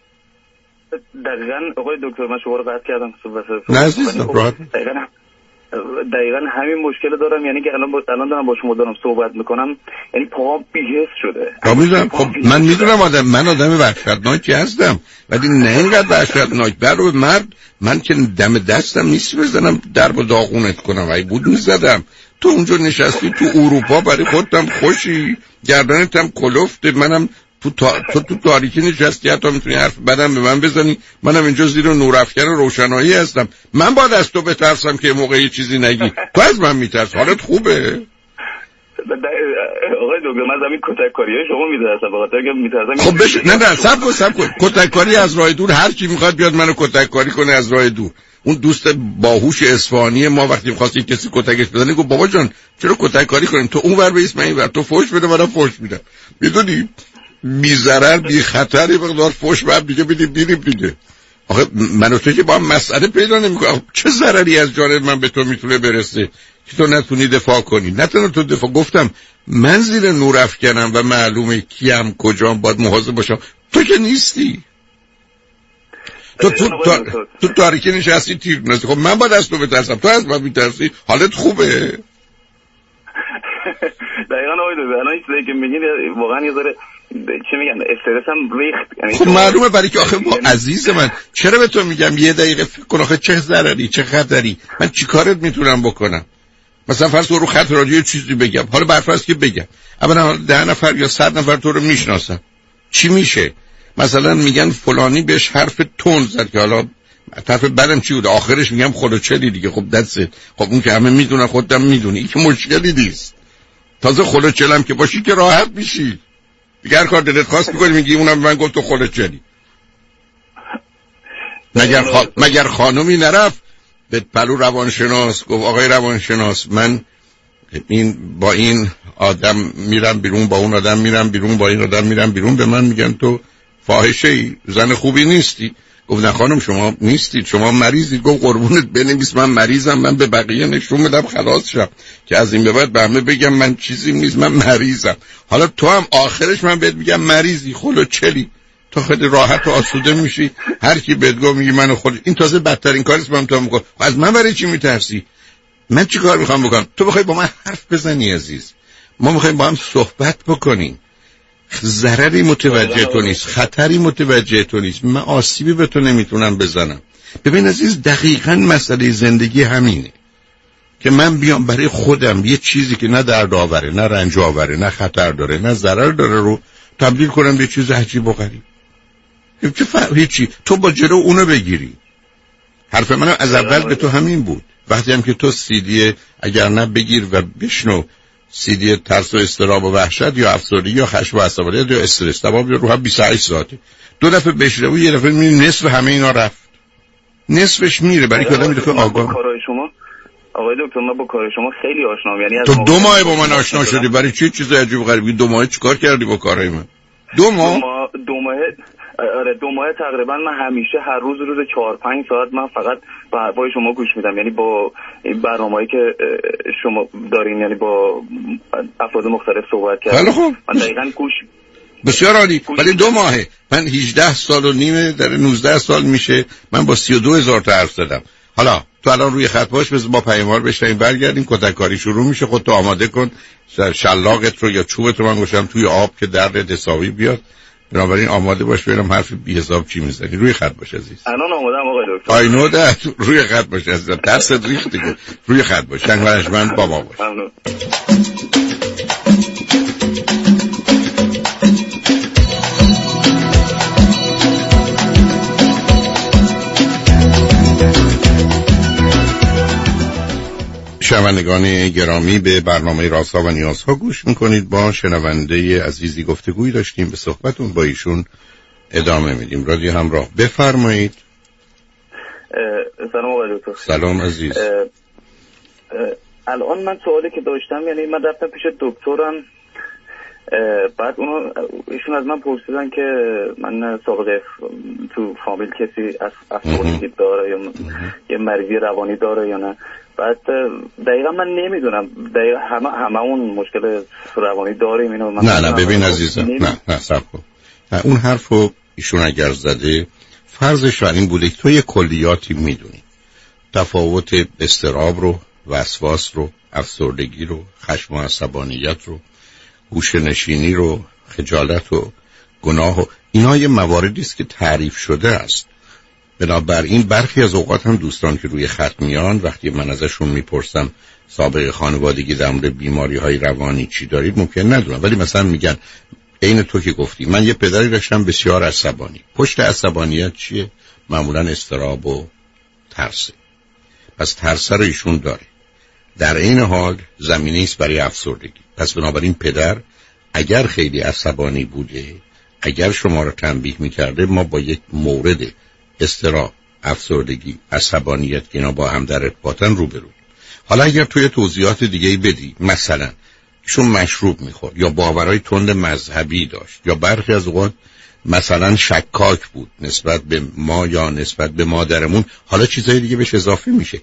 دقیقاً آقای دکتر من شما رو قطع کردم. نه عزیزم راحت. دقیقاً همین مشکل دارم، یعنی که الان دارم با شما دارم صحبت میکنم، یعنی پاهم بی‌حس شده. خب من میدونم من آدم وحشتناکی هستم، ولی نه اینقدر وحشتناک. برو مرد، من که دم دستم نیست بزنم درب و داغونت کنم، ای بود میزدم. تو اونجا نشستی تو اروپا برای خودتم خوشی، گردنتم کلفته، منم تو تاریکی نشستی، حتی میتونی حرف بدم به من بزنی، منم اینجا زیر نورافکن روشنایی هستم. من باید از تو بترسم که موقعی چیزی نگی، تو از من میترس. حالت خوبه؟ آقای دکتر من از همین کتککاریای شما میترسم، بخاطر که میترسم. خب بشه نه صبر کن. کتککاری از راه دور، هر کی میخواد بیاد منو کتککاری کنه از راه دور. اون دوست باهوش اصفهانی ما وقتی می‌خواست کسی کتکش بزنه گفت بابا جان چرا کتککاری کنیم، تو اونور بیس من اینور، تو فوش بده منم فوش میدم. میدونی بی ضرر بی خطر یه مقدار فوش بعد دیگه بریم دیگه. آخه من و تو که با هم مسئله پیدا نمی‌کنم، چه ضرری از جانب من به تو میتونه برسه که تو نتونی دفاع کنی؟ نتونم تو دفاع. گفتم من زیر نور افکنم و معلومه کیم کجام، باید مواظب باشم. تو که نیستی، تو تاریکی نشستی تیر نزدی. خب من باید از تو بترسم، تو از من میترسی؟ حالت خوبه؟ دقیقاً آقای دکتر الان چیزایی که میگین واقعا یه ذره چی میگن استرسم ریخت. خب معلومه، برای که آخه عزیز من چرا به تو میگم یه دقیقه فکر کن، آخه چه ضرری چه خطری، من چیکارت میتونم بکنم؟ مثلا فرض رو خط رادیو چیزی بگم، حالا برفرض که بگم اولا 10 نفر یا 100 نفر تو رو میشناسن، چی میشه؟ مثلا میگن فلانی بهش حرف تند زد که حالا طرف بعدم چی بود، آخرش میگم خلوچلی دیگه. خب دست، خب اون که همه میدونن، خودم میدونی، این که مشکلی نیست. تازه خلوچلم که باشی که راحت میشی دیگه، هر کار دلت خواست میکنی میگی اونم به من گفت تو خلوچلی. مگر خانومی نرفت به پلو روانشناس گفت آقای روانشناس من با این آدم میرم بیرون، با اون آدم میرم بیرون، با این آدم میرم بیرون، به من میگن تو فاحشه ای، زن خوبی نیستی. گفت نه خانم شما نیستید، شما مریضید. گفت قربونت بنویس من مریضم، من به بقیه نشون بدم خلاص شم که از این به بعد به همه بگم من چیزی نیست، من مریضم. حالا تو هم آخرش من بهت میگم مریضی، خلوچلی، تو خیلی راحت و آسوده میشی، هر کی بهت گفت میگی من خود. این تازه بدترین کاریست من تو میگم. از من برای چی میترسی؟ من چی کار میخوام بکنم؟ تو بخوای با من حرف بزنی عزیز، ما میخوایم با هم صحبت بکنیم. ضرری متوجه تو نیست، خطری متوجه تو نیست، من آسیبی به تو نمیتونم بزنم. ببین عزیز، دقیقاً مسئله زندگی همینه که من بیام برای خودم یه چیزی که نه درد آوره، نه رنج آوره، نه خطر داره، نه ضرر داره رو تبدیل کنم به چیز عجیب و غریب. هیچی. تو با جلو اونو بگیری. حرف من از اول به تو همین بود. وقتی هم که تو CD اگر نه بگیر و بشنو، CD ترس و اضطراب و وحشت یا افسردگی یا خشم و عصبانیت یا استرس، تمام رو هم 28 ساعته. 2 دفعه بشنو، یه دفعه میبینی نصف همه اینا رفت. نصفش میره برای که آدم میگه آگاه. کارای شما آقای دکتر، من با کار شما خیلی آشنام. یعنی تو 2 ماه با من آشنا شدی، برای چیز عجیب و غریبی 2 ماه چیکار کردی با کارای من؟ 2 ماه؟ 2 ماه آره 2 ماه تقریبا. من همیشه هر روز 4-5 ساعت من فقط با حرفای شما گوش میدم، یعنی با این برنامه‌ای که شما دارین، یعنی با افراد مختلف صحبت کردن. من دقیقاً گوش. بسیار عالی. ولی 2 ماهه. من 18 سال و نیمه، در 19 سال میشه من با 32,000 تا حرف زدم. حالا تو الان روی خط باش، بذار با پیاموار بشنیم، برگردیم، کتککاری شروع میشه. خودتو آماده کن، شلاقت رو یا چوبت رو من گوشم توی آب که درد حسابی بیاد. بنابراین آماده باش، ببینم حرف بی حساب چی میزنی. روی خط باش عزیز. الان آمادم آقای دکتر. آی نو دت. روی خط باش عزیز. دستت ریخت دیگه. روی خط باش. من با ما باش. ممنون. شنوندگان گرامی، به برنامه رازها و نیازها گوش میکنید. با شنونده عزیزی گفتگویی داشتیم، به صحبتون با ایشون ادامه میدیم. رادیو همراه، بفرمایید. سلام آقای دکتر. سلام عزیز. الان من سوالی که داشتم، یعنی من رفتم پیش دکترم، بعد ایشون از من پرسیدن که من سابقه تو فامیل کسی از افسردگی داره یا یه مریضی روانی داره یا نه. بعد دقیقا من نمیدونم، دقیقا همه اون مشکل روانی داریم اینو. نه ببین عزیزم، نه صبر کن. اون حرفو ایشون اگر زده، فرضش بر این بوده که تو یه کلیاتی میدونی، تفاوت اضطراب رو، وسواس رو، افسردگی رو، خشم و عصبانیت رو، گوشه‌نشینی رو، خجالت و گناه و اینا یه مواردی است که تعریف شده است. بنابراین برخی از اوقات هم دوستان که روی خط میان، وقتی من ازشون میپرسم سابقه خانوادگی در مورد بیماری‌های روانی چی دارید، ممکن ندونم، ولی مثلا میگن عین تو که گفتی من یه پدری داشتم بسیار عصبانی. پشت عصبانیت چیه؟ معمولا اضطراب و ترس. پس ترس رو ایشون داره. در این حال زمینه است برای افسردگی. پس بنابراین پدر اگر خیلی عصبانی بوده، اگر شما رو تنبیه میکرده، ما با یک مورد اضطراب، افسردگی، عصبانیت که اینا با هم در ارتباطن روبرو. حالا اگر توی توضیحات دیگه‌ای بدی، مثلا ایشون مشروب میخورد یا باورهای تند مذهبی داشت یا برخی از اوقات مثلا شکاک بود نسبت به ما یا نسبت به مادرمون، حالا چیزای دیگه بهش اضافه میشه.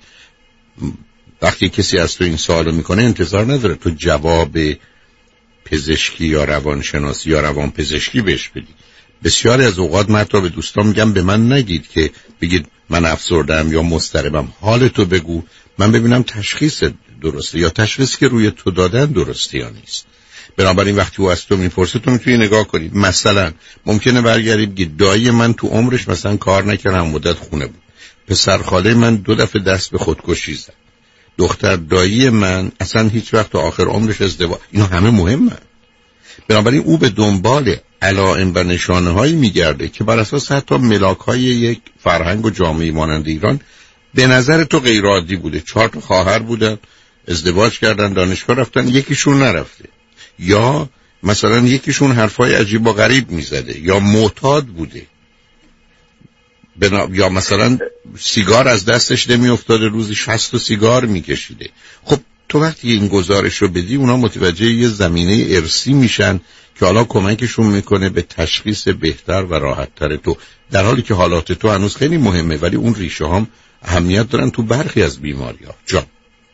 وقتی کسی از تو این سوالو میکنه انتظار نداره تو جواب پزشکی یا روانشناسی یا روانپزشکی بهش بدی. بسیاری از اوقات من حتی به دوستان میگم به من نگید که بگید من افسرده‌ام یا مضطربم، حالتو بگو من ببینم تشخیص درسته یا تشخیصی که روی تو دادن درسته یا نیست. بنابراین وقتی او از تو میپرسه تو میتونی نگاه کنی. مثلا ممکنه برگردی بگی دایی من تو عمرش مثلا کار نکرد، هم مدت خونه بود. پسر خاله من 2 دفعه دست به خودکشی زد. دختر دایی من اصلا هیچ وقت تا آخر عمرش ازدواج. اینا همه مهمه. بنابراین او به دنبال علائم و نشانه‌هایی میگرده که بر اساس حتی ملاک‌های یک فرهنگ و جامعه مانند ایران به نظر تو غیر عادی بوده. 4 تا خواهر بودن، ازدواج کردن، دانشگاه رفتن، یکیشون نرفته، یا مثلا یکیشون حرفای عجیب و غریب میزده یا معتاد بوده، یا مثلا سیگار از دستش نمی افتاده، روزی 60 سیگار میکشیده. خب تو وقتی این گزارش رو بدی، اونا متوجه یه زمینه ارثی میشن که حالا کمکشون میکنه به تشخیص بهتر و راحت‌تر تو، در حالی که حالات تو هنوز خیلی مهمه ولی اون ریشه هم اهمیت دارن تو برخی از بیماری‌ها. جان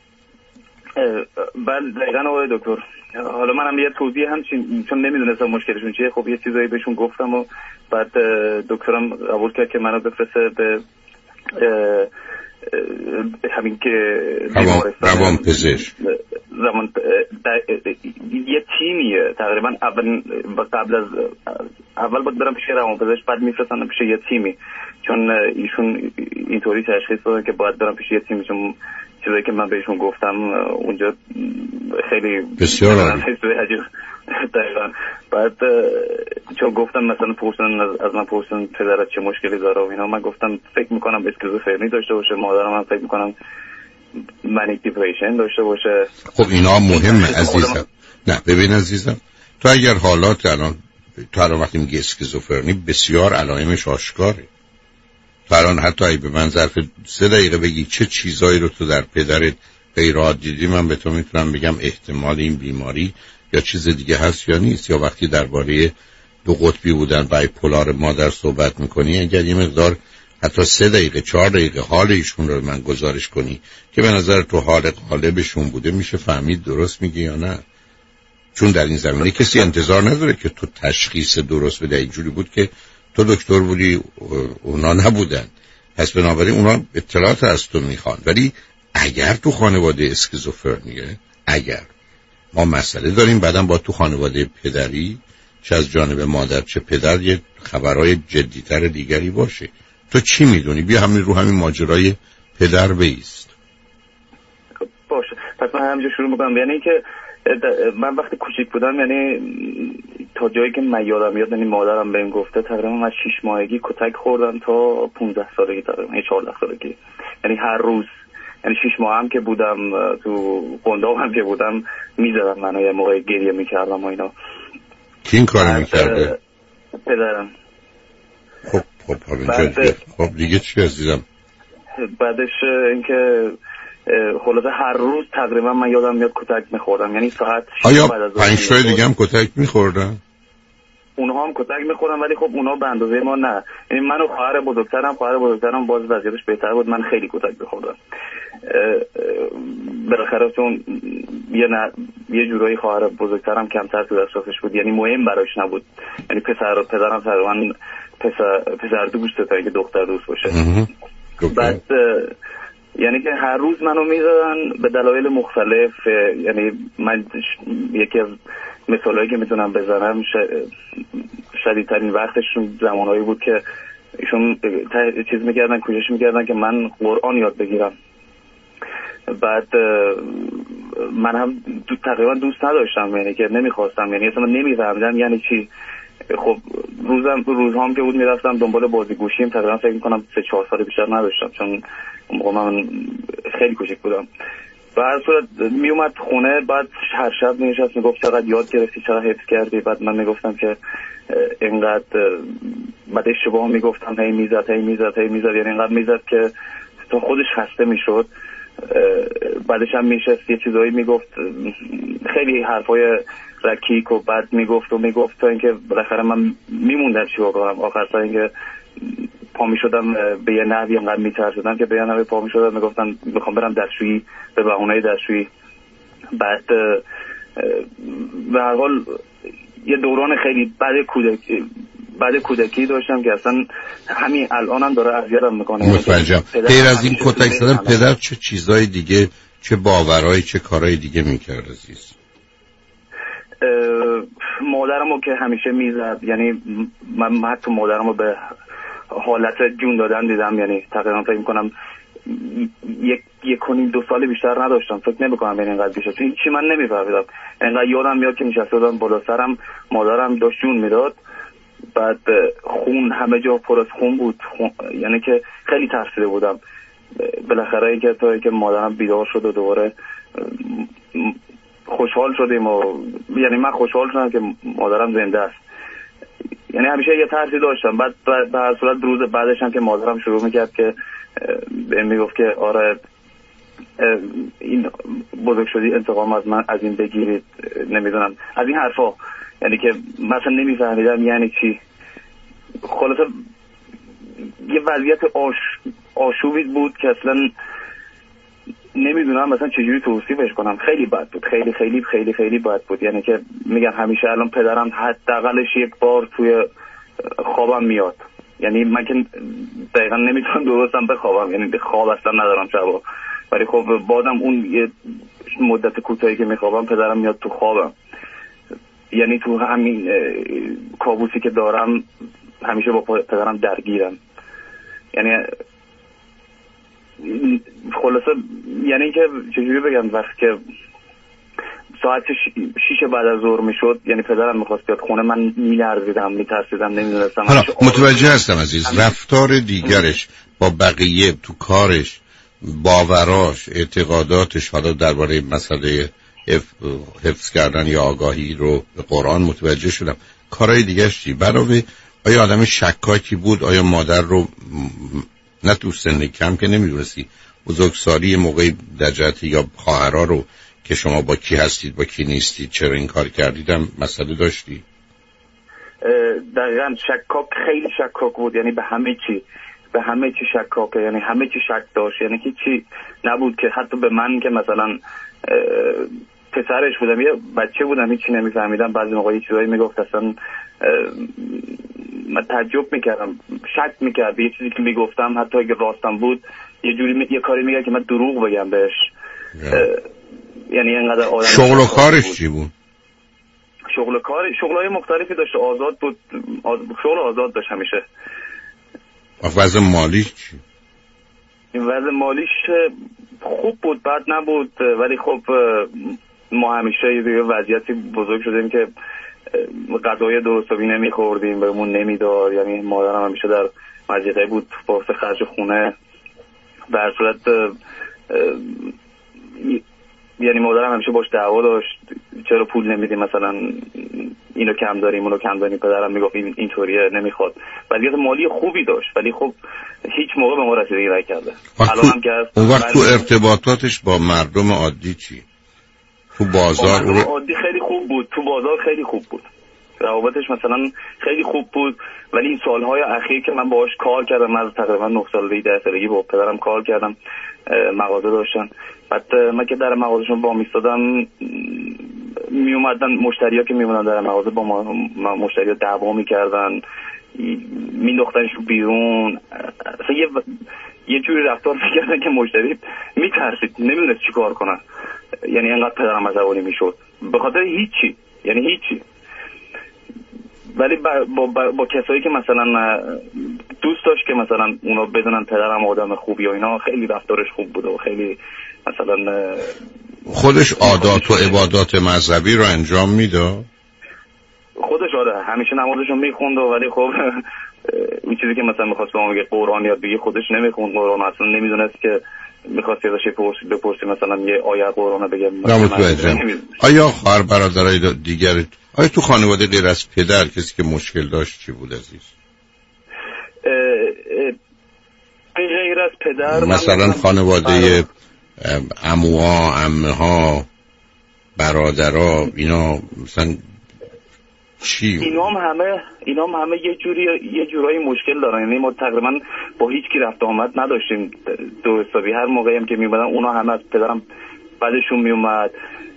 بله دقیقاً آقای دکتر. حالا منم یه توضیح همچین چون نمیدونستم مشکلشون چیه، خب یه چیزایی بهشون گفتم و بعد دکترم قبول کرد که منو بفرسته به همین که روان پزشک یه تیمیه تقریبا اول باید برم پیش روان پزشک، بعد میفرستن پیش یه تیمی، چون ایشون اینطوری تشخیص دادن که باید برم پیش یه تیمی، چون چیزایی که من بهشون گفتم اونجا خیلی بسیار عالی. دقیقا. بعد چون گفتم مثلا از من پرسن پدرت چه مشکلی داره و اینا، من گفتم فکر میکنم اسکیزوفرنی داشته باشه، مادرم هم فکر میکنم منیک دیپریشن داشته باشه. خب اینا مهمه عزیزم. نه ببین عزیزم، تو اگر حالات الان وقتی میگی اسکیزوفرنی بسیار علائمش آشکاره. تو الان حتی اگه به من ظرف 3 دقیقه بگی چه چیزایی رو تو در پدرت غیر عادی دیدی، من به تو میتونم بگم احتمال این بیماری یا چیز دیگه هست یا نیست. یا وقتی درباره 2 قطبی بودن بایپولار مادر صحبت میکنی، اگر یه مقدار حتی 3 دقیقه 4 دقیقه حال ایشون رو من گزارش کنی که به نظر تو حال غالبشون بوده، میشه فهمید درست میگی یا نه. چون در این زمینه کسی انتظار نداره که تو تشخیص درست بده. اینجوری بود که تو دکتر بودی اونا نبودن، پس بنابراین اونا اطلاعات از تو میخوان. ولی اگر تو خانواده اسکیزوفرنیه، اگر ما مسئله داریم، بعدم با تو خانواده پدری چه از جانب مادر چه پدر یه خبرهای جدیتر دیگری باشه. تو چی میدونی؟ بیا همین رو همین ماجرای پدر بیست. باشه، پس من همینجا شروع میکنم. یعنی که من وقتی کوچیک بودم، یعنی تا جایی که من یادم میاد، یعنی مادرم بهم گفته تقریبا من 6 ماهگی کتک خوردم تا 15 سالگی، تقریبا 14 سالگی. یعنی هر روز، یعنی 6 ماه هم که بودم تو قنداق هم که بودم میزدم منو، یه موقع گریه میکردم و اینا. کی این کارو میکرده؟ پدرم. خب دیگه چی عزیزم؟ بعدش اینکه خلاصه هر روز تقریبا من یادم میاد کتک میخوردم. یعنی ساعت آیا 5 تا دیگه هم کتک میخوردن؟ اونها هم کتک میخورن، ولی خب اونها به اندازه ما نه. یعنی من و خواهر بزرگترم باز وضعیتش بهتر بود، من خیلی کتک میخوردم. بالاخره چون یه جورایی خواهر بزرگترم کمتر تو دسترسش بود، یعنی مهم براش نبود. یعنی پدرم تقریبا پسر دوسته تا اینکه دختر دوست باشه. بعد یعنی که هر روز منو میزدن به دلایل مختلف. یعنی من یکی از مثالایی که میتونم بزنم شدیدترین وقتشون زمانهایی بود که ایشون چیز میکردن، کوشش میکردن که من قرآن یاد بگیرم. بعد من هم تقریبا دوست نداشتم، یعنی که نمیخواستم، یعنی اصلا نمیفهمیدم یعنی چی. خب روزهام که بود میرفتم دنبال بازیگوشیم، تقریبا فکر میکنم 3-4 سال بیشتر نداشتم، چون من خیلی کوچیک بودم. به هر صورت میومد خونه، بعد هر شب میشست میگفت چقدر یاد گرفتی، چقدر حفظ کردی. بعد من میگفتم که اینقدر، بعد اشتباه میگفتم، هی میزد، یعنی اینقدر میزد که تا خودش خسته میشد. بعدش هم میشست یه چیزایی میگفت، خیلی حرفای رکیک و بد میگفت تا اینکه بالاخره من میموندم چیکار کنم. آخر سر اینکه پا میشدم به یه نحوی انقدر میترسیدم که به یه نحوی پا میشدم میگفتم میخوام برم دستشویی، به بهونه دستشویی. بعد به هر حال یه دوران خیلی بعد کودکی داشتم که اصلا همین الانم داره اذیتم میکنه. متوجهم. غیر از این کتک زدن پدر چه چیزای دیگه، چه باورایی، چه کارهای دیگه میکرد عزیز؟ مادرمو که همیشه میزد، یعنی من حتی مادرمو به حالت جون دادن دیدم. یعنی تقریبا فکر میکنم 1.5-2 سال بیشتر نداشتم، فکر نمیکنم یعنی اینقدر بیشتر، چون چی من نمیفهمیدم. اینقدر یادم میاد که نشسته بودم بالا سرم، مادرم داشت جون میداد، بعد خون همه جا پر از خون بود. یعنی که خیلی ترسیده بودم. بالاخره اینکه تا اینکه مادرم بیدار شد و دوباره خوشحال شدیم یعنی من خوشحال شدم که مادرم زنده است. یعنی همیشه یه ترسی داشتم. بعد به هر صورت روز بعدش هم که مادرم شروع میکرد که بهم میگفت که آره این بزرگ شدی انتقام از من از این بگیرید، نمیدونم از این حرفا. یعنی که مثلا نمیفهمیدم یعنی چی. خلاصه یه وضعیت آشوبی بود که اصلا نمیدونم مثلا چجوری توصیفش کنم. خیلی بد بود، خیلی خیلی خیلی خیلی بد بود. یعنی که میگم همیشه الان پدرم حداقلش 1 بار توی خوابم میاد. یعنی من که دقیقا نمیتونم درستم بخوابم، یعنی خواب اصلا ندارم شبا، ولی خب بازم اون یه مدت کوتاهی که میخوابم پدرم میاد تو خوابم. یعنی تو همین کابوسی که دارم همیشه با پدرم درگیرم. یعنی خلاصه یعنی که چجوری بگم، وقتی که ساعت 6 بعد از ظهر میشد، یعنی پدرم میخواست بیاد خونه، من میلرزیدم، میترسیدم، نمیدونستم. حالا متوجه هستم عزیز، رفتار دیگرش با بقیه تو کارش، باوراش، اعتقاداتش، حالا درباره مسئله حفظ کردن یا آگاهی رو به قرآن متوجه شدم. کارهای دیگرش چی؟ علاوه آیا آدم شکاکی بود؟ آیا مادر رو نه تو سن کم که نمیدونستی بزرگسالی موقعی در جهت یا خواهرها رو که شما با کی هستید با کی نیستید چرا این کار کردیدم مسئله داشتی؟ دقیقا شکاک، خیلی شکاک بود، یعنی به همه چی شکاکه، یعنی همه چی شک داشت، یعنی هیچی نبود که حتی به من که مثلا پسرش بودم، یه بچه بودم، هیچی نمیفهمیدم، بعضی موقع یه چیزایی میگفت اصلا من تعجب میکردم، شک میکرد یه چیزی که میگفتم، حتی اگه راستم بود یه کاری میگه که من دروغ بگم بهش. یعنی اینقدر آدم شغل و کارش چی بود؟ شغلای مختلفی داشت، آزاد بود، شغل آزاد داشت همیشه. وضع مالیش چی؟ وضع مالیش خوب بود، بد نبود، ولی خب ما همیشه یه وضعیتی بزرگ شدیم که غذای درستابی نمیخوردیم، بهمون نمیداد، یعنی مادرم همیشه در مضیقه بود واسه خرج خونه. در صورت یعنی مادرم همیشه باش دعوا داشت، چرا پول نمیدیم، مثلا اینو کم داریم اونو کم داریم، پدرم میگفت اینطوریه نمیخواد. وضعیت مالی خوبی داشت ولی خب هیچ موقع به ما رسیدگی نکرده. الانم که اون وقت تو ارتباطاتش با مردم عادی چی؟ تو بازار عادی خیلی خوب بود، تو بازار خیلی خوب بود، روابطش مثلا خیلی خوب بود، ولی این سالهای اخیر که من باهاش کار کردم، من تقریبا 9 سالگی 10 سالگی با پدرم کار کردم، مغازه داشتن، بعد من که در مغازهشون با میستادم می اومدن مشتریا که می اومدن در مغازه با ما مشتریا دعوا میکردن، مینداختنش بیرون، اصلا یه جوری رفتار میکردن که مشتری میترسید، نمیدونست چی کار کنن. یعنی انقدر پدرم عصبانی میشد به خاطر هیچی، یعنی هیچی. ولی با کسایی که مثلا دوست داشت که مثلا اونا بدونن پدرم آدم خوبی و اینا، خیلی رفتارش خوب بود و خیلی مثلا خودش عادات و عبادات مذهبی رو انجام میداد. خودش آره همیشه نمازشو میخوند، ولی خب این چیزی که مثلا میخواست به ما بگه قرآن یاد بگی خودش نمیخوند قرآن، اصلا نمیدونست که میخواست ازش بپرسی مثلا یه آیه قرآن بگه. آیا خواهر برادرای دیگر، آیا تو خانواده غیر از پدر کسی که مشکل داشت چی بود عزیز؟ غیر از پدر مثلا خانواده عموها، عمه‌ها، برادرها، اینا مثلا چی؟ اینام همه یه جورایی مشکل دارن، یعنی ما تقریبا با هیچ کی رفت آمد نداشتیم دو حسابی. هر موقعی هم که میومدن اونا همه از پدرم بعدشون میومد،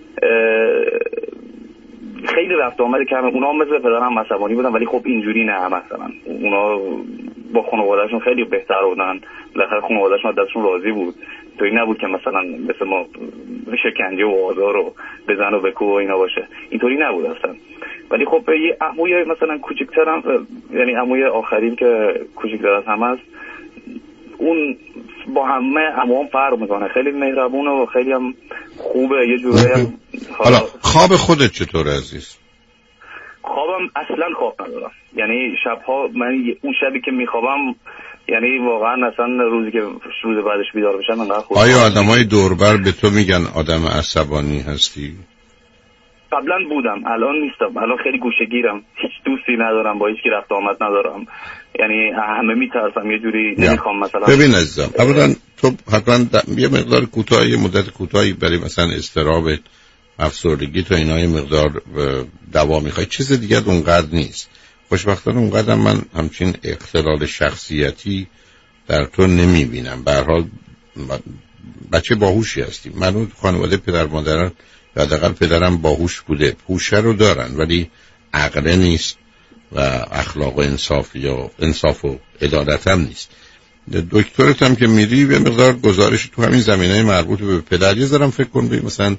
خیلی رفت آمد که اونا مثل پدرم عصبانی بودن، ولی خب اینجوری نه، مثلا اونا با خانواده‌شون خیلی بهتر بودن، بالاخره خانواده‌شون دستشون راضی بود، توی نبود که مثلا مثل ما شکنجه و آزار و بزن و بکوب و اینا باشه، اینطوری نبود اصلا. ولی خب یه عموی مثلا کوچیک‌ترم، یعنی عموی آخرین که کوچیک‌تر از همه است، اون با همه عموام فرق میکنه، خیلی مهربونه و خیلی هم خوبه یه جورایی. حالا خواب خودت چطور عزیز؟ خوابم اصلا خواب ندارم، یعنی شبها من اون شبی که میخوابم یعنی واقعا اصلا روزی که روز بعدش بیدار بشم انقدر خوب. آیا آدمای دوربر به تو میگن آدم عصبانی هستی؟ قبلا بودم، الان نیستم، الان خیلی گوشه‌گیرم، هیچ دوستی ندارم، با هیچ کی رفت آمد ندارم، یعنی همه میترسم، یه جوری نمیخوام مثلا. ببین عزیزم، اولا تو حتما یه مقدار کوتاه، یه مدت کوتاهی برای مثلا اضطراب، افسردگی تو اینا یه مقدار دوا میخوای، چیز دیگه اونقدر نیست. خوشبختانه اونقدر من همچین اختلال شخصیتی در تو نمیبینم. به هر حال بچه باهوشی هستی. من خانواده پدر مادران یا حداقل پدرم باهوش بوده، هوش رو دارن ولی عقل نیست و اخلاق و انصاف و عدالت هم نیست. دکترت هم که میری به مقدار گزارش تو همین زمینه مربوط به پدر یه ذرم فکر کن، مثلا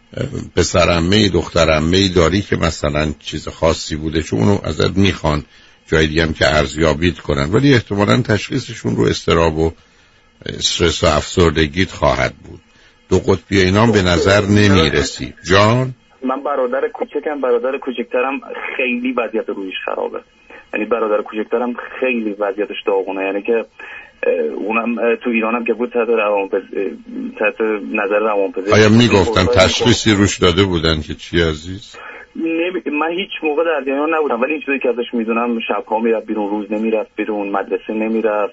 پسرعمه دخترعمه داری که مثلا چیز خاصی بوده، چون اونو ازت میخوان جای دیگه هم که ارزیابی کنن، ولی احتمالاً تشخیصشون رو اضطراب و استرس و افسردگیت خواهد بود. دو قطبی اینا به نظر نمیرسی. جان من برادر کوچکترم خیلی وضعیت رویش خرابه، یعنی برادر کوچکترم خیلی وضعیتش داغونه، یعنی که اونم تو ایرانم که بود تحت نظر روانپزشک. آیا میگفتن تشخیصی روش داده بودن که چی عزیز؟ من هیچ موقع در جریان نبودم، ولی این چیزی که ازش میدونم شب‌ها میرفت بیرون، روز نمیرفت بیرون، مدرسه نمیرفت،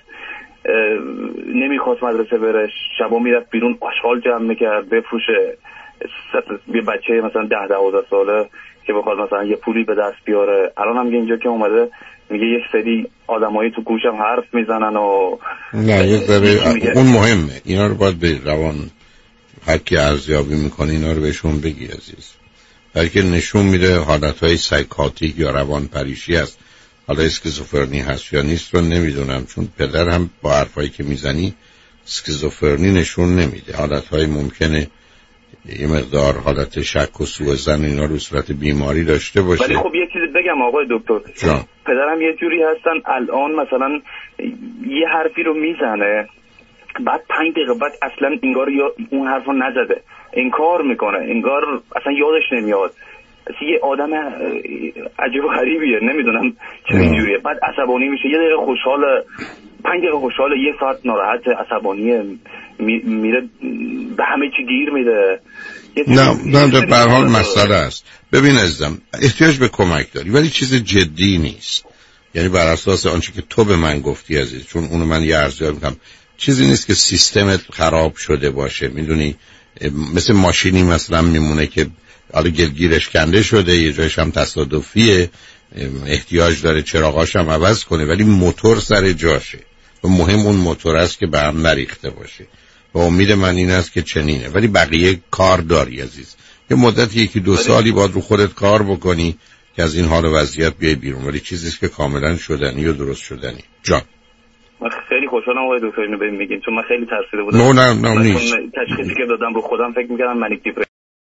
نمیخواست مدرسه بره، شبا میرفت بیرون آشغال جمع میکرد بفروشه. یه بچه مثلا 10-12 ساله که بخواد مثلا یه پولی به دست بیاره، الان هم اینجا که اومده میگه یک سری آدمایی تو گوشم حرف میزنن و نه یه ذره اون مهمه، اینا رو باید به روان حکی ارزیابی میکنی، اینا رو بهشون بگی عزیز، بلکه نشون میده حالتهای سایکاتیک یا روان پریشی هست. حالا اسکیزوفرنی هست یا نیست رو نمیدونم، چون پدر هم با حرفایی که میزنی اسکیزوفرنی نشون نمیده. حالتهای ممکنه یه مقدار حالت شک و سوء ظن اینا رو صورت بیماری داشته باشه. ولی خب یه چیزی بگم آقای دکتر، پدرم یه جوری هستن الان مثلا یه حرفی رو میزنه بعد 5 دقیقه بعد اصلا انگار یا اون حرفو نزده، انکار میکنه، انگار اصلا یادش نمیاد. یه آدم عجیب و غریبیه، نمیدونم چرا اینجوریه. بعد عصبانی میشه، یه دقیقه خوشحاله، 5 دقیقه خوشحاله، یه ساعت ناراحت عصبانیه، میره به همه چی گیر میده. نه به هر حال مسئله است. ببین عزیزم احتیاج به کمک داری ولی چیز جدی نیست، یعنی بر اساس آنچه که تو به من گفتی عزیز، چون اونو من یه ارزیابی میکنم، چیزی نیست که سیستمت خراب شده باشه. میدونی مثل ماشینی مثلا میمونه که حالا گیرش کنده شده، یه جایش هم تصادفیه، احتیاج داره چراغاش هم عوض کنه، ولی موتور سر جاشه و مهم اون موتور است که به هم نریخته باشه و امید من این است که چنینه. ولی بقیه کار داری عزیز، یه مدت 1-2 سالی باید رو خودت کار بکنی که از این حال و وضعیت بیای بیرون، ولی چیزیست که کاملا شدنی و درست شدنی. جان من خیلی خوشحالم آقای دکتر اینو بهم میگین، چون من خیلی ترسیده بودم. نه نیست. تشخیصی که دادم رو خودم فکر می‌کردم منیک دیپرشن